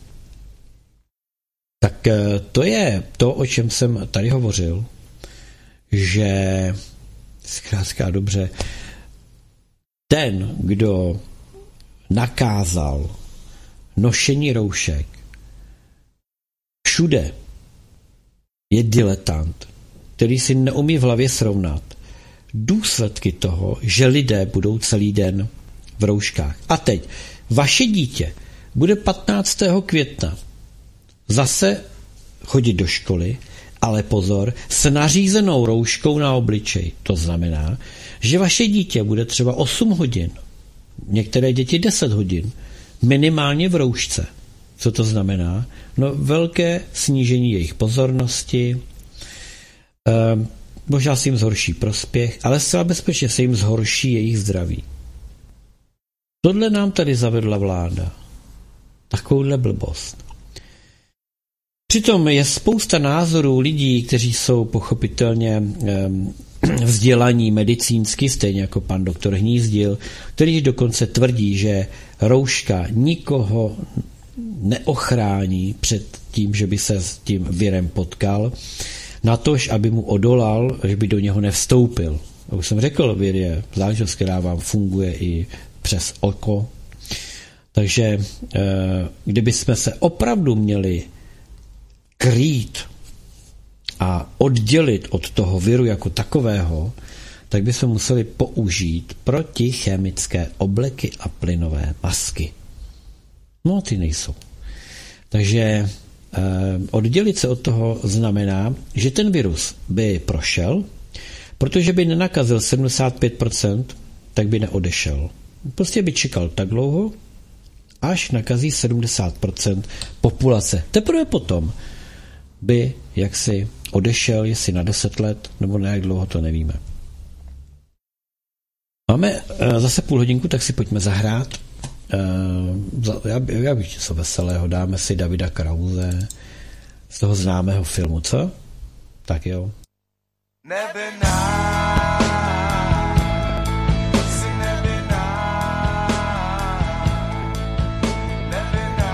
Tak e, to je to, o čem jsem tady hovořil, že zkrátka dobře, ten, kdo nakázal nošení roušek, všude je diletant, který si neumí v hlavě srovnat důsledky toho, že lidé budou celý den v rouškách. A teď, vaše dítě bude patnáctého května zase chodit do školy, ale pozor, s nařízenou rouškou na obličeji. To znamená, že vaše dítě bude třeba osm hodin, některé děti deset hodin, minimálně v roušce. Co to znamená? No velké snížení jejich pozornosti, e, možná se jim zhorší prospěch, ale zcela bezpečně se jim zhorší jejich zdraví. Tohle nám tady zavedla vláda. Takovouhle blbost. Přitom je spousta názorů lidí, kteří jsou pochopitelně e, vzdělaní medicínsky, stejně jako pan doktor Hnízdil, který dokonce tvrdí, že rouška nikoho neochrání před tím, že by se s tím virem potkal, natož, aby mu odolal, že by do něho nevstoupil. Už jsem řekl, vir je záležitost, která vám funguje i přes oko. Takže kdyby jsme se opravdu měli krýt a oddělit od toho viru jako takového, tak bychom museli použít protichemické obleky a plynové masky. No, ty nejsou. Takže eh, oddělit se od toho znamená, že ten virus by prošel, protože by nenakazil sedmdesát pět procent, tak by neodešel. Prostě by čekal tak dlouho, až nakazí sedmdesát procent populace. Teprve potom by jaksi odešel, jestli na deset let, nebo na jak dlouho, to nevíme. Máme zase půl hodinku, tak si pojďme zahrát. Já, já bych něco veselého. Dáme si Davida Krause z toho známého filmu, co? Tak jo. Nevinná, jsi nevinná, nevinná.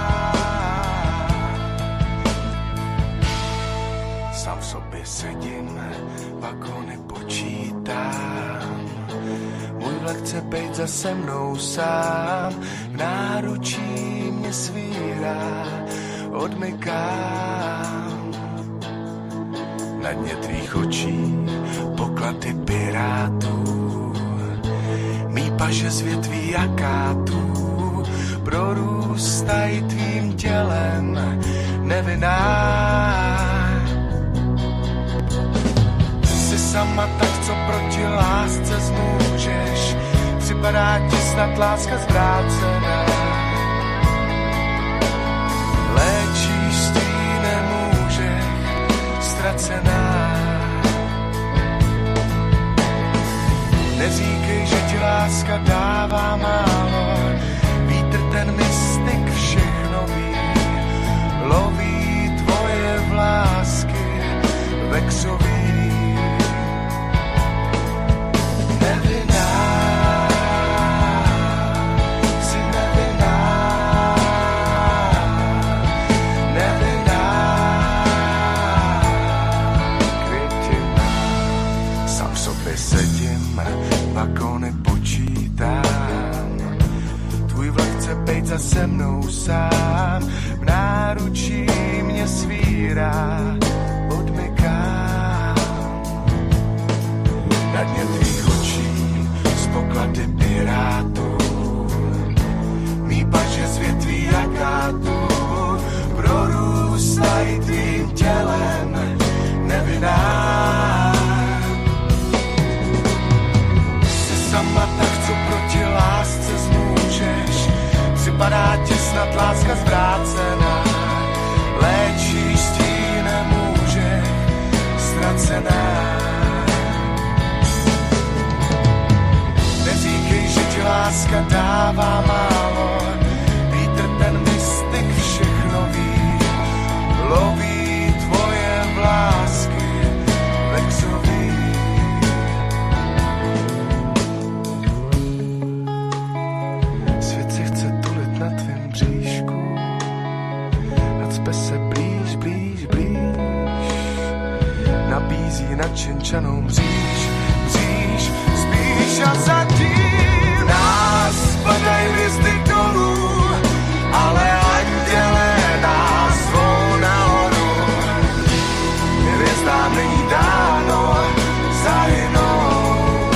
Sám v sobě sedím, vagony počítám. Můj vlak chce bejt za se mnou sám, v náručí mě svírá, odmykám. Na dně tvých očí poklady pirátů, mý paže z větví akátů prorůstají tvým tělem, nevinná. Jsi sama tak, co proti lásce zmůžeš, připadá ti snad láska zvrácená. Léčíš stínem můžeš, ztracená. Neříkej, že ti láska dává málo, vítr ten mystik všechno ví, loví tvoje vlásky vexový. Nevinná, jsi nevinná, nevinná. Sám v sobě sedím, vagony počítám. Tvůj vlak chce bejt za se mnou sám, v náručí mě svírá, odmykám. Na dně tvých očí z poklady pirátů, mý paže z větví akátů prorůstají tvým tělem, nevinná. Sama tak, co proti lásce zmůžeš, připadá ti snad láska zvrácená, léčíš stínem můžeš, ztracená. Neříkej, že ti láska dává málo, vítr ten mystik všechno ví, loví tvoje vlásky vexový. Nadšenčanou mříž, mříž, spíš a zatím nás padají hvězdy dolů, ale anděle nás zvou nahoru. Hvězdám není dáno zahynout.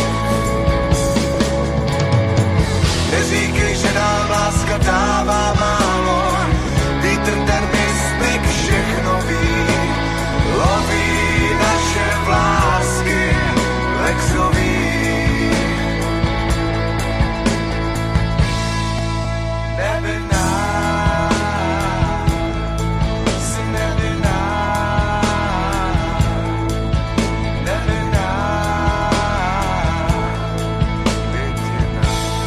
Neříkej, že nám láska dává málo, vítr ten mystik všechno ví, loví naše vlásky vexový. Nevinná, jsi nevinná, nevinná, jediná.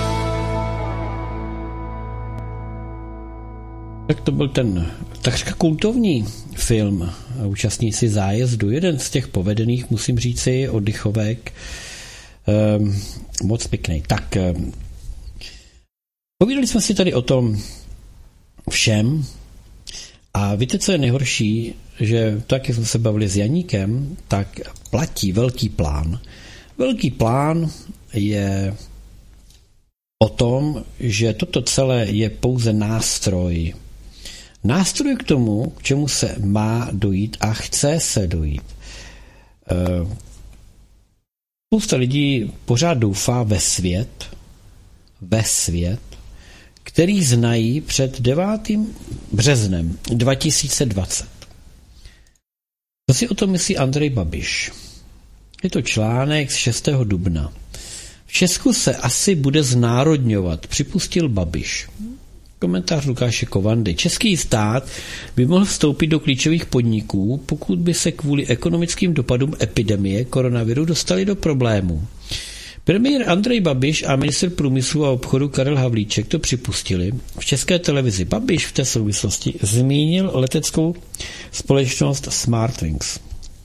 Tak to byl ten takřka kultovní film Účastníci zájezdu. Jeden z těch povedených, musím říci, oddychovek. Um, moc pěkný. Tak, um, povídali jsme si tady o tom všem a víte, co je nejhorší, že tak, jak jsme se bavili s Janíkem, tak platí velký plán. Velký plán je o tom, že toto celé je pouze nástroj. Nástroj k tomu, k čemu se má dojít a chce se dojít. Spousta lidí pořád doufá ve svět, ve svět, který znají před devátým březnem dva tisíce dvacet. Co si o tom myslí Andrej Babiš? Je to článek z šestého dubna. V Česku se asi bude znárodňovat, připustil Babiš. Komentář Lukáše Kovandy. Český stát by mohl vstoupit do klíčových podniků, pokud by se kvůli ekonomickým dopadům epidemie koronaviru dostali do problémů. Premiér Andrej Babiš a ministr průmyslu a obchodu Karel Havlíček to připustili v České televizi. Babiš v té souvislosti zmínil leteckou společnost SmartWings.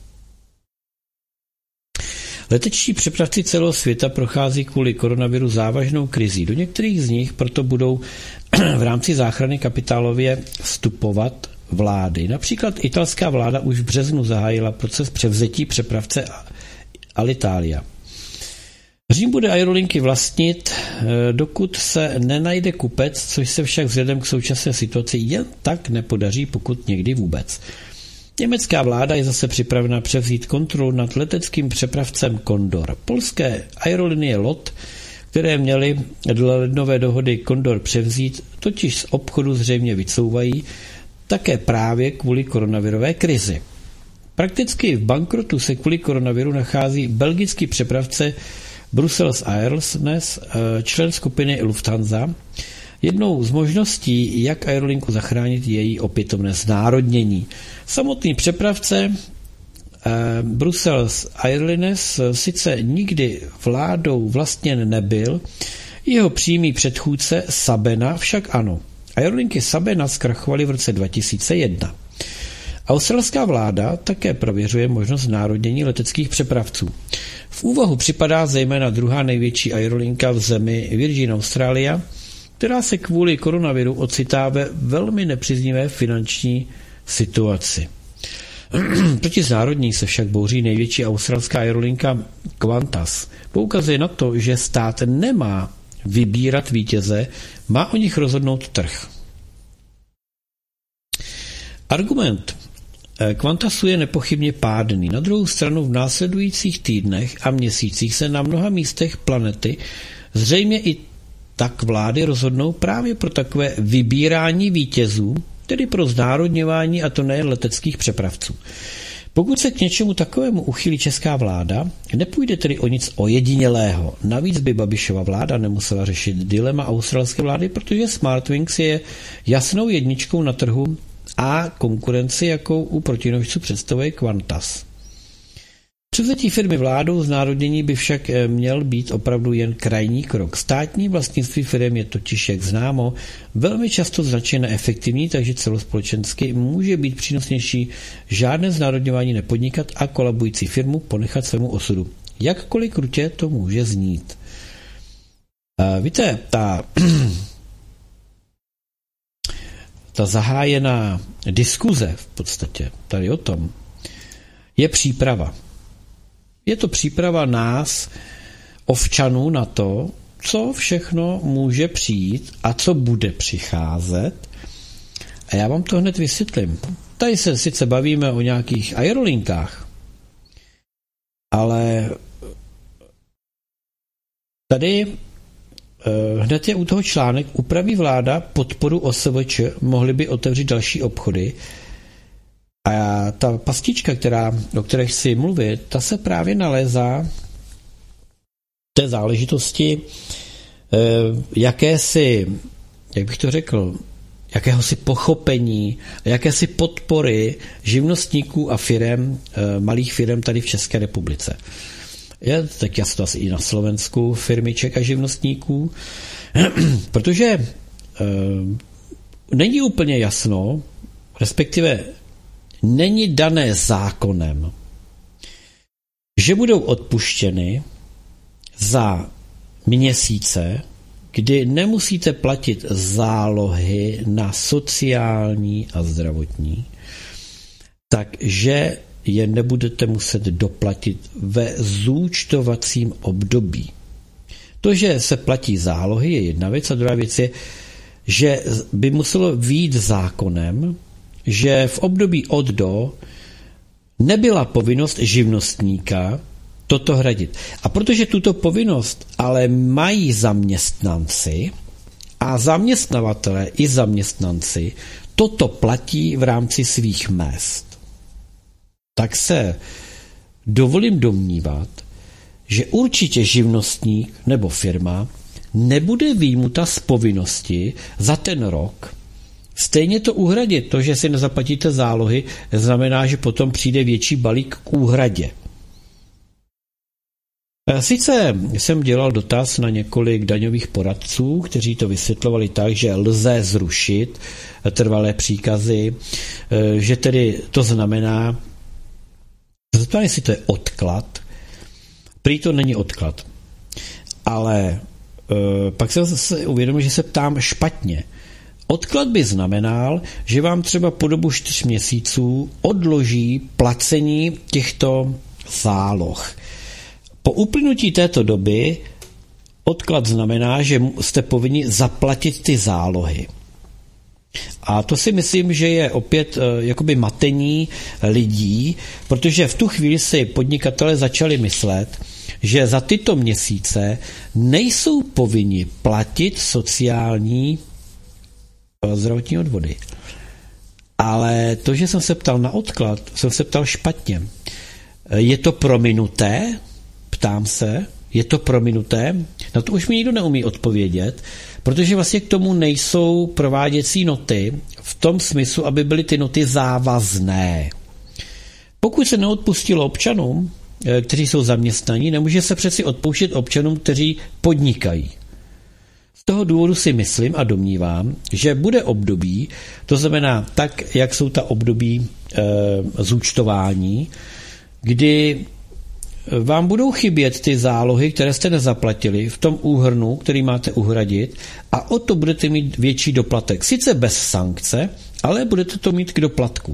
Letečtí přepravci celého světa prochází kvůli koronaviru závažnou krizí. Do některých z nich proto budou v rámci záchrany kapitálově vstupovat vlády. Například italská vláda už v březnu zahájila proces převzetí přepravce Alitalia. Řím bude aerolinky vlastnit, dokud se nenajde kupec, což se však vzhledem k současné situaci jen tak nepodaří, pokud někdy vůbec. Německá vláda je zase připravena převzít kontrolu nad leteckým přepravcem Condor. Polské aerolinie L O T, které měly dle lednové dohody Condor převzít, totiž z obchodu zřejmě vycouvají, také právě kvůli koronavirové krizi. Prakticky v bankrotu se kvůli koronaviru nachází belgický přepravce Brussels Airlines, člen skupiny Lufthansa. Jednou z možností, jak aerolinku zachránit, je její opětovné znárodnění. Samotný přepravce eh, Brussels Airlines sice nikdy vládou vlastněn nebyl, jeho přímý předchůdce Sabena však ano. Aerolinky Sabena zkrachovaly v roce dva tisíce jedna. Australská vláda také prověřuje možnost znárodnění leteckých přepravců. V úvahu připadá zejména druhá největší aerolinka v zemi Virgin Australia, která se kvůli koronaviru ocitá ve velmi nepříznivé finanční situaci. Proti znárodnění se však bouří největší australská aerolinka Qantas. Poukazuje na to, že stát nemá vybírat vítěze, má o nich rozhodnout trh. Argument Qantasu je nepochybně pádný. Na druhou stranu v následujících týdnech a měsících se na mnoha místech planety zřejmě i tak vlády rozhodnou právě pro takové vybírání vítězů, tedy pro znárodňování, a to nejen leteckých přepravců. Pokud se k něčemu takovému uchýlí česká vláda, nepůjde tedy o nic ojedinělého. Navíc by Babišova vláda nemusela řešit dilema australské vlády, protože SmartWings je jasnou jedničkou na trhu a konkurenci, jakou u protinožců představuje Qantas. Převzetí firmy vládou znárodnění by však měl být opravdu jen krajní krok. Státní vlastnictví firm je totiž, jak známo, velmi často značně neefektivní, takže celospolečensky může být přínosnější žádné znárodňování nepodnikat a kolabující firmu ponechat svému osudu. Jakkoliv krutě to může znít. Uh, víte, ta, ta zahájená diskuze v podstatě tady o tom je příprava. Je to příprava nás, ovčanů, na to, co všechno může přijít a co bude přicházet. A já vám to hned vysvětlím. Tady se sice bavíme o nějakých aerolinkách, ale tady eh, hned je u toho článek: upraví vláda podporu O S V Č, mohly by otevřít další obchody. A ta pastička, která, o které chci mluvit, ta se právě nalézá v té záležitosti eh, jakési, jak bych to řekl, jakéhosi pochopení, jakési podpory živnostníků a firem, eh, malých firem tady v České republice. Je tak jasno asi i na Slovensku firmiček a živnostníků, protože eh, není úplně jasno, respektive není dané zákonem, že budou odpuštěny za měsíce, kdy nemusíte platit zálohy na sociální a zdravotní, takže je nebudete muset doplatit ve zúčtovacím období. To, že se platí zálohy, je jedna věc, a druhá věc je, že by muselo vyjít zákonem, že v období od do nebyla povinnost živnostníka toto hradit. A protože tuto povinnost ale mají zaměstnanci a zaměstnavatele i zaměstnanci toto platí v rámci svých mezd, tak se dovolím domnívat, že určitě živnostník nebo firma nebude vyjmuta z povinnosti za ten rok stejně to uhradit. To, že si nezaplatíte zálohy, znamená, že potom přijde větší balík k úhradě. Sice jsem dělal dotaz na několik daňových poradců, kteří to vysvětlovali tak, že lze zrušit trvalé příkazy, že tedy to znamená, zeptám, jestli to je odklad. Prý to není odklad. Ale e, pak jsem se uvědomil, že se ptám špatně. Odklad by znamenal, že vám třeba po dobu čtyř měsíců odloží placení těchto záloh. Po uplynutí této doby odklad znamená, že jste povinni zaplatit ty zálohy. A to si myslím, že je opět e, jakoby matení lidí, protože v tu chvíli si podnikatelé začali myslet, že za tyto měsíce nejsou povinni platit sociální zdravotní odvody. Ale to, že jsem se ptal na odklad, jsem se ptal špatně. Je to prominuté? Ptám se. Je to prominuté? Na to už mi nikdo neumí odpovědět, protože vlastně k tomu nejsou prováděcí noty v tom smyslu, aby byly ty noty závazné. Pokud se neodpustilo občanům, kteří jsou zaměstnaní, nemůže se přeci odpouštět občanům, kteří podnikají. Z toho důvodu si myslím a domnívám, že bude období, to znamená tak, jak jsou ta období e, zúčtování, kdy vám budou chybět ty zálohy, které jste nezaplatili v tom úhrnu, který máte uhradit, a o to budete mít větší doplatek. Sice bez sankce, ale budete to mít k doplatku.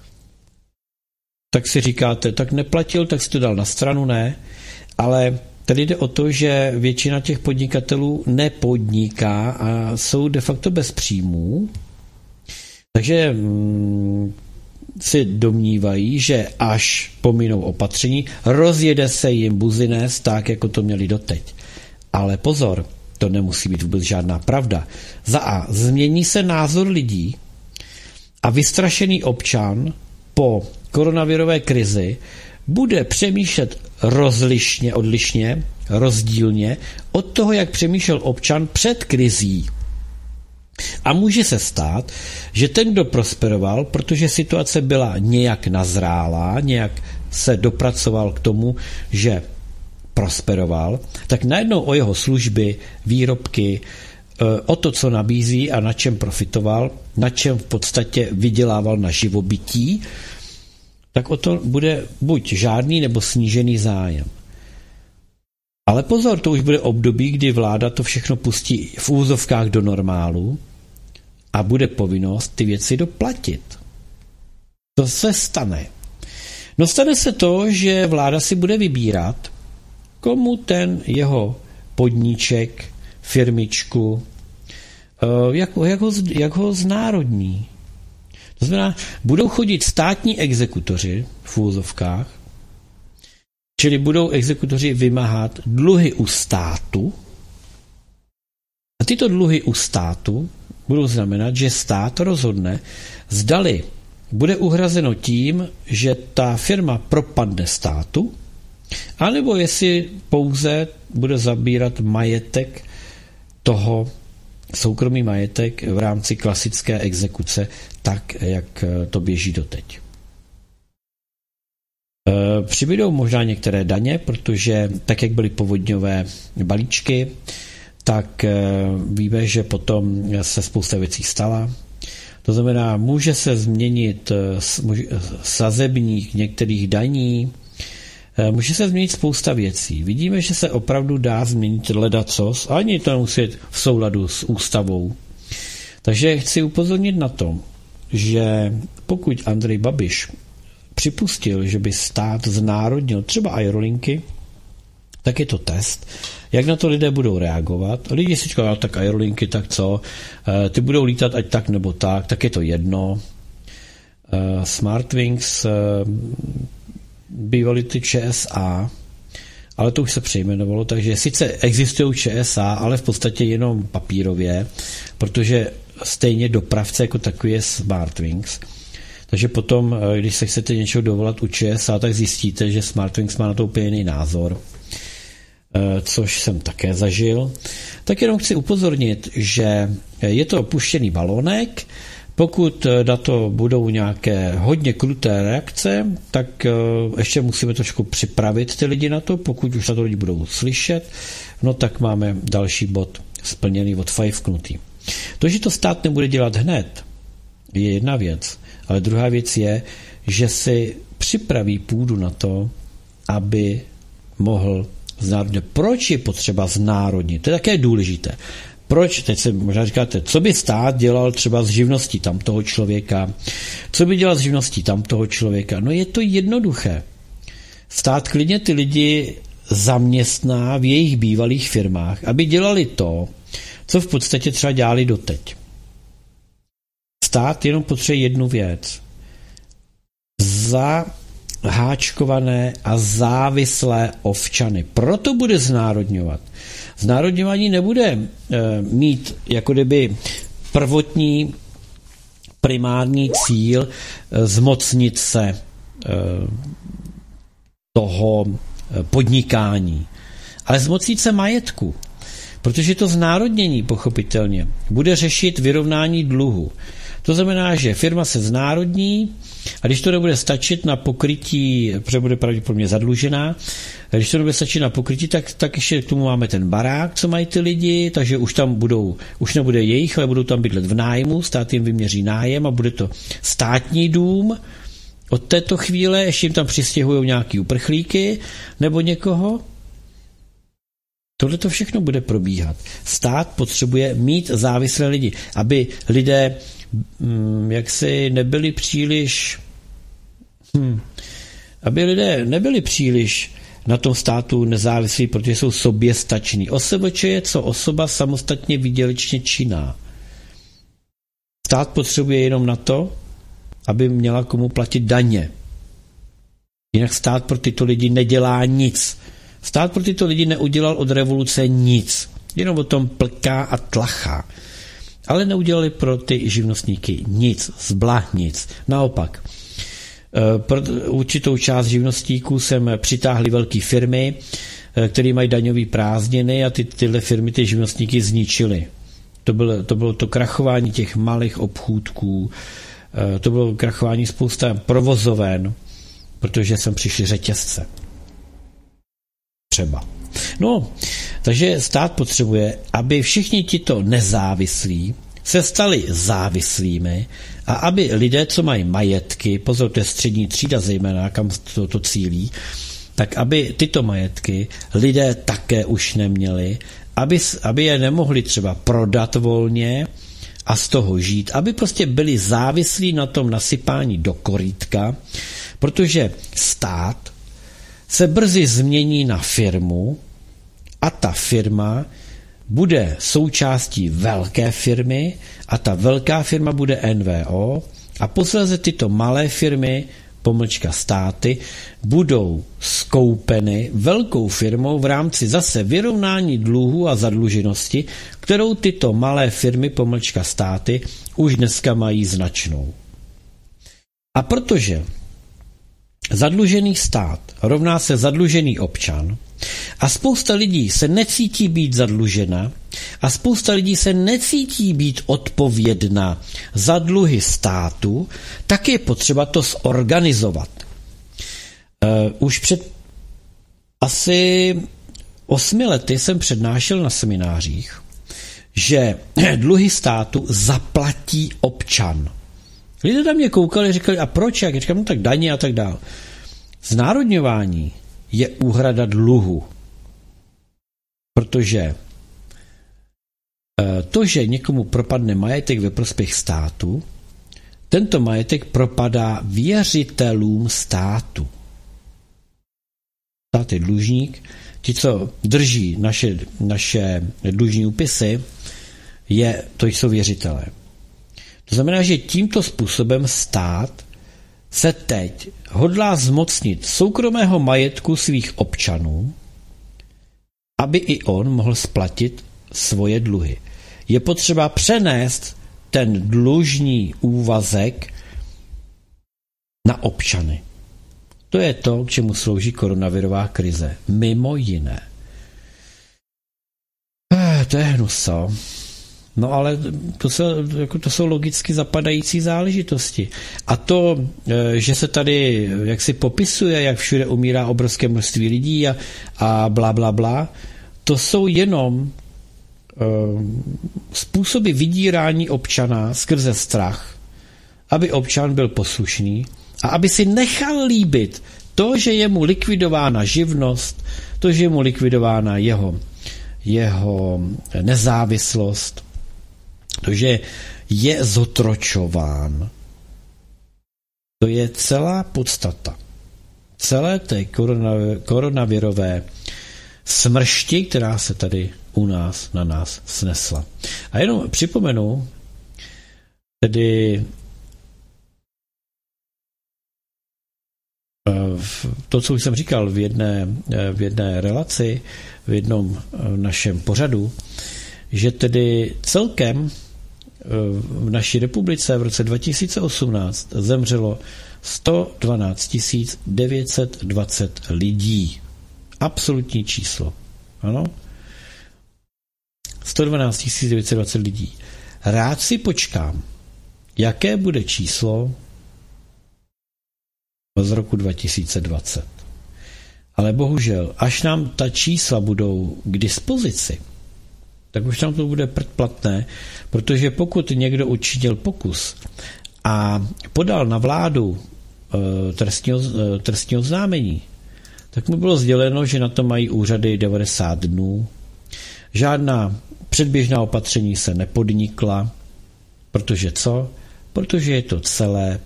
Tak si říkáte, tak neplatil, tak si to dal na stranu, ne, ale tady jde o to, že většina těch podnikatelů nepodniká a jsou de facto bez příjmů, takže mm, si domnívají, že až pominou opatření, rozjede se jim business tak, jako to měli doteď. Ale pozor, to nemusí být vůbec žádná pravda. Za A, změní se názor lidí a vystrašený občan po koronavirové krizi bude přemýšlet rozlišně, odlišně, rozdílně od toho, jak přemýšlel občan před krizí. A může se stát, že ten, kdo prosperoval, protože situace byla nějak nazrálá, nějak se dopracoval k tomu, že prosperoval, tak najednou o jeho služby, výrobky, o to, co nabízí a na čem profitoval, na čem v podstatě vydělával na živobytí, tak o to bude buď žádný nebo snížený zájem. Ale pozor, to už bude období, kdy vláda to všechno pustí v úzovkách do normálu a bude povinnost ty věci doplatit. To se stane. No stane se to, že vláda si bude vybírat, komu ten jeho podníček, firmičku, jak, jak, ho, jak ho znárodní. To znamená, budou chodit státní exekutoři v úzovkách, čili budou exekutoři vymáhat dluhy u státu a tyto dluhy u státu budou znamenat, že stát rozhodne, zdali bude uhrazeno tím, že ta firma propadne státu, anebo jestli pouze bude zabírat majetek toho, soukromý majetek v rámci klasické exekuce, tak, jak to běží doteď. Přibydou možná některé daně, protože tak, jak byly povodňové balíčky, tak víme, že potom se spousta věcí stala. To znamená, může se změnit sazebník některých daní, může se změnit spousta věcí. Vidíme, že se opravdu dá změnit ledacos, ani to nemusí být v souladu s ústavou. Takže chci upozornit na to, že pokud Andrej Babiš připustil, že by stát znárodnil třeba aerolinky, tak je to test, jak na to lidé budou reagovat. Lidi si říkají, tak aerolinky, tak co? Ty budou lítat ať tak nebo tak, tak je to jedno. Smartwings bývaly ty ČSA, ale to už se přejmenovalo, takže sice existují ČSA, ale v podstatě jenom papírově, protože stejně dopravce jako takový je Smartwings. Takže potom, když se chcete něčeho dovolat u ČSA, tak zjistíte, že Smartwings má na to úplně jiný názor, což jsem také zažil. Tak jenom chci upozornit, že je to opuštěný balónek, Pokud na to budou nějaké hodně kruté reakce, tak ještě musíme trošku připravit ty lidi na to. Pokud už na to lidi budou slyšet, no tak máme další bod splněný, odfajfknutý. To, že to stát nebude dělat hned, je jedna věc, ale druhá věc je, že si připraví půdu na to, aby mohl znárodnit. Proč je potřeba znárodnit? To je také důležité. Proč? Teď se možná říkáte, co by stát dělal třeba s živností tamtoho člověka? Co by dělal s živností tamtoho člověka? No je to jednoduché. Stát klidně ty lidi zaměstná v jejich bývalých firmách, aby dělali to, co v podstatě třeba dělali doteď. Stát jenom potřebuje jednu věc. Zaháčkované a závislé ovčany. Proto bude znárodňovat. Znárodňování nebude e, mít jako kdyby prvotní primární cíl e, zmocnit se e, toho podnikání, ale zmocnit se majetku. Protože to znárodnění pochopitelně bude řešit vyrovnání dluhu. To znamená, že firma se znárodní a když to nebude stačit na pokrytí, protože bude pravděpodobně zadlužená, a když to nebude stačit na pokrytí, tak, tak ještě k tomu máme ten barák, co mají ty lidi, takže už tam budou, už nebude jejich, ale budou tam bydlet v nájmu, stát jim vyměří nájem a bude to státní dům. Od této chvíle ještě jim tam přistěhují nějaký uprchlíky nebo někoho. Tohle to všechno bude probíhat. Stát potřebuje mít závislé lidi, aby lidé hm, jaksi nebyli příliš hm, aby lidé nebyli příliš na tom státu nezávislí, protože jsou soběstační. O S V Č je co osoba samostatně výdělečně činná. Stát potřebuje jenom na to, aby měla komu platit daně. Jinak stát pro tyto lidi nedělá nic. Stát pro tyto lidi neudělal od revoluce nic. Jenom o tom plká a tlachá. Ale neudělali pro ty živnostníky nic. Zbla nic. Naopak. Pro určitou část živnostníků sem přitáhly velké firmy, které mají daňové prázdniny a ty, tyhle firmy ty živnostníky zničily. To bylo, to bylo to krachování těch malých obchůdků, to bylo krachování spousta provozoven, protože sem přišly řetězce. Třeba. No, takže stát potřebuje, aby všichni tito nezávislí se stali závislými a aby lidé, co mají majetky, pozor, to je střední třída zejména, kam to, to cílí, tak aby tyto majetky lidé také už neměli, aby, aby je nemohli třeba prodat volně a z toho žít, aby prostě byli závislí na tom nasypání do korytka, protože stát se brzy změní na firmu a ta firma bude součástí velké firmy a ta velká firma bude N V O a posléze tyto malé firmy, pomlčka státy, budou skoupeny velkou firmou v rámci zase vyrovnání dluhu a zadluženosti, kterou tyto malé firmy, pomlčka státy, už dneska mají značnou. A protože zadlužený stát rovná se zadlužený občan a spousta lidí se necítí být zadlužena a spousta lidí se necítí být odpovědná za dluhy státu, tak je potřeba to zorganizovat. Uh, už před asi osmi lety jsem přednášel na seminářích, že dluhy státu zaplatí občan. Lidé na mě koukali a říkali, a proč? Jak? Říkám, no tak daně a tak dál. Znárodňování je úhrada dluhu. Protože to, že někomu propadne majetek ve prospěch státu, tento majetek propadá věřitelům státu. Stát je dlužník, ti, co drží naše, naše dlužní úpisy, je, to jsou věřitelé. To znamená, že tímto způsobem stát se teď hodlá zmocnit soukromého majetku svých občanů, aby i on mohl splatit svoje dluhy. Je potřeba přenést ten dlužní úvazek na občany. To je to, k čemu slouží koronavirová krize. Mimo jiné. Eh, to je hnus, co? No ale to, se, jako to jsou logicky zapadající záležitosti. A to, že se tady jak si popisuje, jak všude umírá obrovské množství lidí a, a bla, bla, bla, to jsou jenom uh, způsoby vydírání občana skrze strach, aby občan byl poslušný a aby si nechal líbit to, že je mu likvidována živnost, to, že je mu likvidována jeho, jeho nezávislost, to, že je zotročován. To je celá podstata celé té koronavirové smršti, která se tady u nás na nás snesla. A jenom připomenu, tedy to, co už jsem říkal v jedné, v jedné relaci, v jednom našem pořadu, že tedy celkem v naší republice v roce dva tisíce osmnáct zemřelo sto dvanáct tisíc devět set dvacet lidí. Absolutní číslo. Ano? sto dvanáct tisíc devět set dvacet lidí. Rád si počkám, jaké bude číslo z roku dva tisíce dvacet. Ale bohužel, až nám ta čísla budou k dispozici, tak už tam to bude platné, protože pokud někdo učinil pokus a podal na vládu e, trestního, e, trestního oznámení, tak mu bylo sděleno, že na to mají úřady devadesát dnů. Žádná předběžná opatření se nepodnikla, protože co? Protože je to celé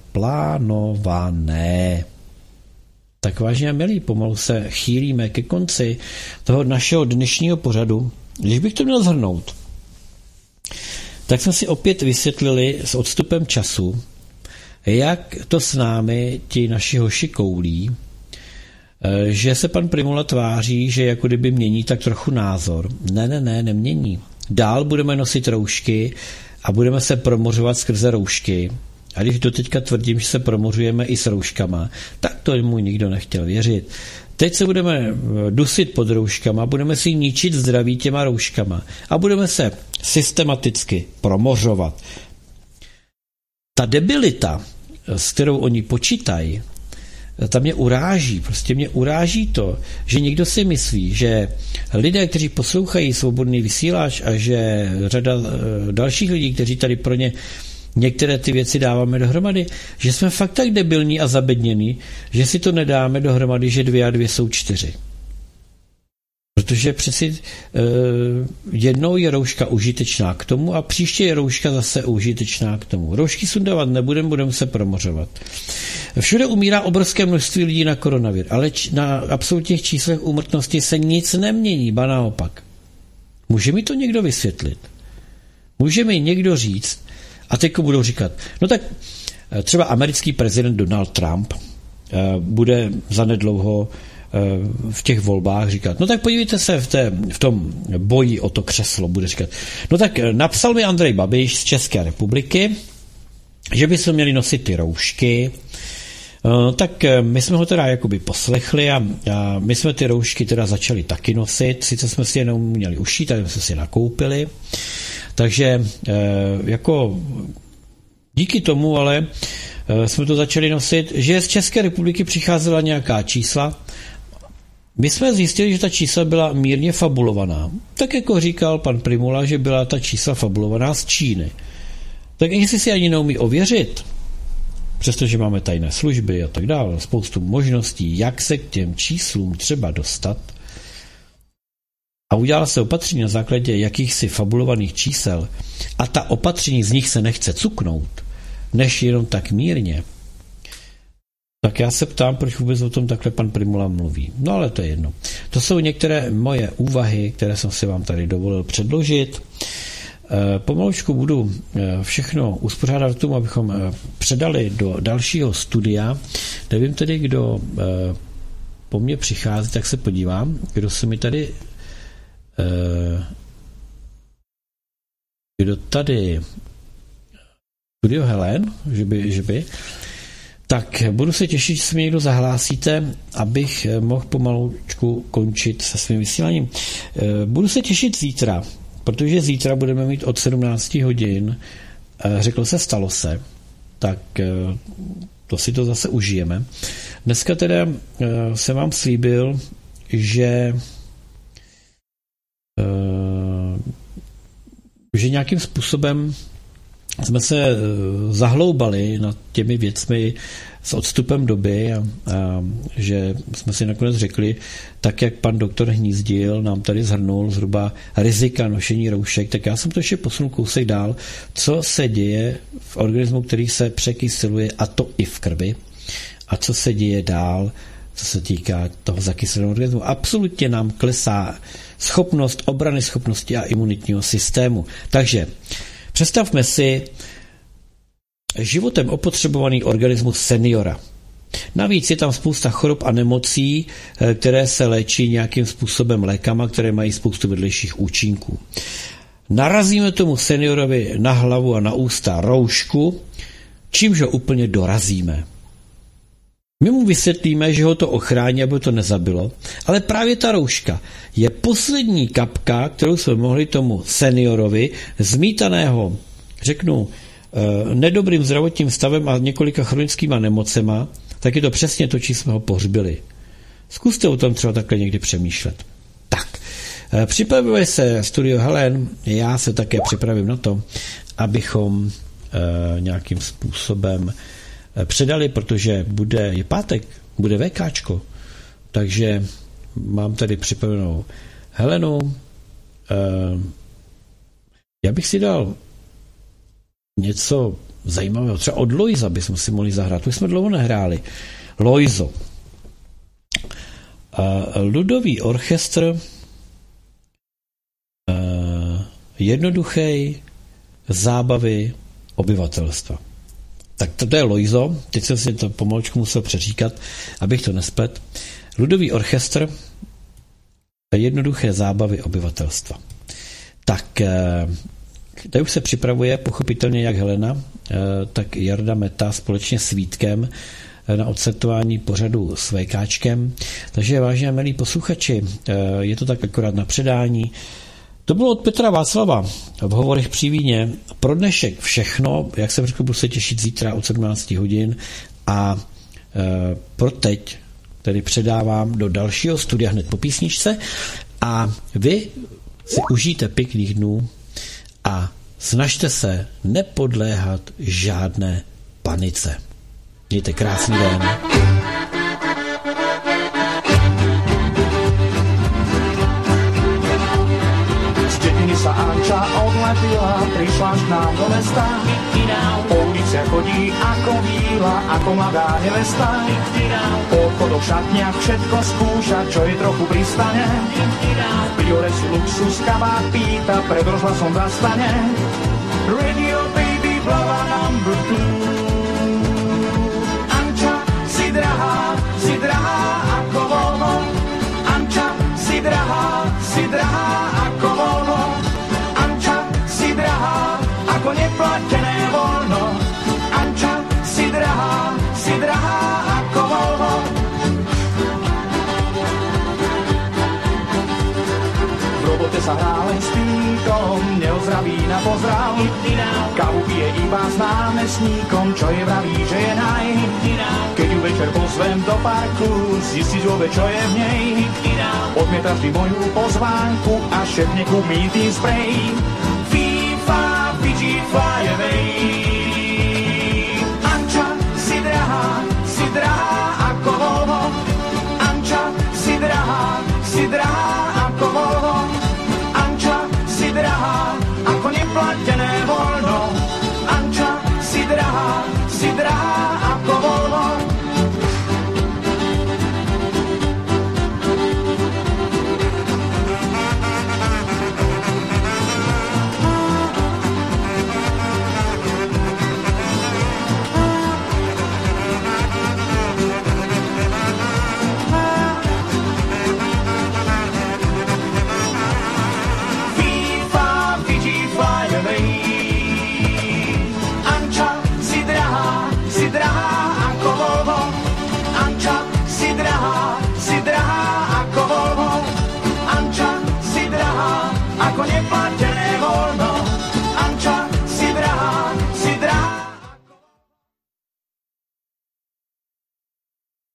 plánované. Tak vážně a milí, pomalu se chýlíme ke konci toho našeho dnešního pořadu. Když bych to měl shrnout, tak jsme si opět vysvětlili s odstupem času, jak to s námi ti naši hoši koulí, že se pan Prymula tváří, že jako kdyby mění tak trochu názor. Ne, ne, ne, nemění. Dál budeme nosit roušky a budeme se promořovat skrze roušky. A když doteďka tvrdím, že se promořujeme i s rouškama, tak to mu nikdo nechtěl věřit. Teď se budeme dusit pod rouškama, budeme si ničit zdraví těma rouškama a budeme se systematicky promořovat. Ta debilita, s kterou oni počítají, ta mě uráží. Prostě mě uráží to, že někdo si myslí, že lidé, kteří poslouchají svobodný vysílač a že řada dalších lidí, kteří tady pro ně některé ty věci dáváme dohromady, že jsme fakt tak debilní a zabednění, že si to nedáme dohromady, že dvě a dvě jsou čtyři. Protože přeci eh, jednou je rouška užitečná k tomu a příště je rouška zase užitečná k tomu. Roušky sundávat nebudeme, budeme se promořovat. Všude umírá obrovské množství lidí na koronavir, ale č- na absolutních číslech úmrtnosti se nic nemění, ba naopak. Může mi to někdo vysvětlit? Může mi někdo říct, a teď budou říkat, no tak třeba americký prezident Donald Trump bude zanedlouho v těch volbách říkat, no tak podívejte se v, té, v tom boji o to křeslo, bude říkat, no tak napsal mi Andrej Babiš z České republiky, že by se měli nosit ty roušky, tak my jsme ho teda jakoby poslechli a, a my jsme ty roušky teda začali taky nosit, sice jsme si je neuměli ušít, ale jsme si je nakoupili. Takže jako díky tomu ale jsme to začali nosit, že z České republiky přicházela nějaká čísla. My jsme zjistili, že ta čísla byla mírně fabulovaná. Tak jako říkal pan Prymula, že byla ta čísla fabulovaná z Číny. Tak jestli si ani neumí ověřit, přestože máme tajné služby a tak dále, spoustu možností, jak se k těm číslům třeba dostat, a udělala se opatření na základě jakýchsi fabulovaných čísel a ta opatření z nich se nechce cuknout, než jenom tak mírně, tak já se ptám, proč vůbec o tom takhle pan Prymula mluví. No ale to je jedno. To jsou některé moje úvahy, které jsem si vám tady dovolil předložit. Pomalučku budu všechno uspořádat k tomu, abychom předali do dalšího studia. Nevím tedy, kdo po mně přichází, tak se podívám, kdo se mi tady kdo tady studio Helen, že by, že by, tak budu se těšit, že se mi někdo zahlásíte, abych mohl pomalučku končit se svým vysíláním. Budu se těšit zítra, protože zítra budeme mít od sedmnáct hodin, řekl se, stalo se, tak to si to zase užijeme. Dneska teda jsem vám slíbil, že že nějakým způsobem jsme se zahloubali nad těmi věcmi s odstupem doby a, a že jsme si nakonec řekli, tak jak pan doktor Hnízdil nám tady shrnul zhruba rizika nošení roušek, tak já jsem to ještě posunul kousek dál, co se děje v organismu, který se překyseluje, a to i v krvi, a co se děje dál, co se týká toho zakyseleného organismu. Absolutně nám klesá schopnost obrany schopnosti a imunitního systému. Takže představme si životem opotřebovaný organismus seniora. Navíc je tam spousta chorob a nemocí, které se léčí nějakým způsobem lékama, které mají spoustu vedlejších účinků. Narazíme tomu seniorovi na hlavu a na ústa roušku, čímž ho úplně dorazíme. My mu vysvětlíme, že ho to ochrání, aby to nezabilo, ale právě ta rouška je poslední kapka, kterou jsme mohli tomu seniorovi zmítaného, řeknu, nedobrým zdravotním stavem a několika chronickýma nemocema, tak je to přesně to, čím jsme ho pohřbili. Zkuste o tom třeba takhle někdy přemýšlet. Tak, připravuje se studio Helen, já se také připravím na to, abychom e, nějakým způsobem předali, protože bude, je pátek, bude VKčko, takže mám tady připravenou Helenu. E, já bych si dal něco zajímavého, třeba od Loisa bychom si mohli zahrát, to jsme dlouho nehráli. Loiso. Uh, ludový orchestr, uh, jednoduchý zábavy obyvatelstva. Tak to, to je Loiso, teď jsem si to pomalučku musel přeříkat, abych to nesplet. Ludový orchestr, jednoduché zábavy obyvatelstva. Tak uh, tady už se připravuje pochopitelně jak Helena, tak Jarda Meta společně s Vítkem na odstartování pořadu s VKčkem. Takže vážení milí posluchači, je to tak akorát na předání. To bylo od Petra Václava v Hovorech při víně. Pro dnešek všechno, jak jsem řekl, budu se těšit zítra od sedmnáct hodin a pro teď tedy předávám do dalšího studia hned po písničce a vy si užijte pěkných dnů a snažte se nepodléhat žádné panice. Mějte krásný den. Z dětiny sa Anča odlepila, prišla k nám do mesta. Po ulici chodí ako víla, ako mladá nevesta. Po obchodoch, šatniach všetko skúša, čo je trochu pristane. V priore si luxus kabát pýta, pred rozhlasom zastane. Radio baby, blava number two. Anča, si drahá, si drahá ako voľno. Anča, si drahá, si drahá ako voľno. Anča, si drahá ako neplatené voľno. Anča, si drahá, si drahá ako voľno. V robote sa hrá len s pínkom, neozdraví na pozdrav. Kávu pije iba s námestníkom, čo je vraví, že je naj. Keď ju večer pozvem do parku, zistiť vôbec, čo je v nej. Odmieta vždy moju pozvánku a šepne kúpí tým sprej. FIFA, Fiji, fly away. Anča, si drahá, si drahá ako Volvo. Anča, si drahá, si drahá ako Volvo. Anča, si drahá ako neplatené voľno. Anča, si drahá, si drahá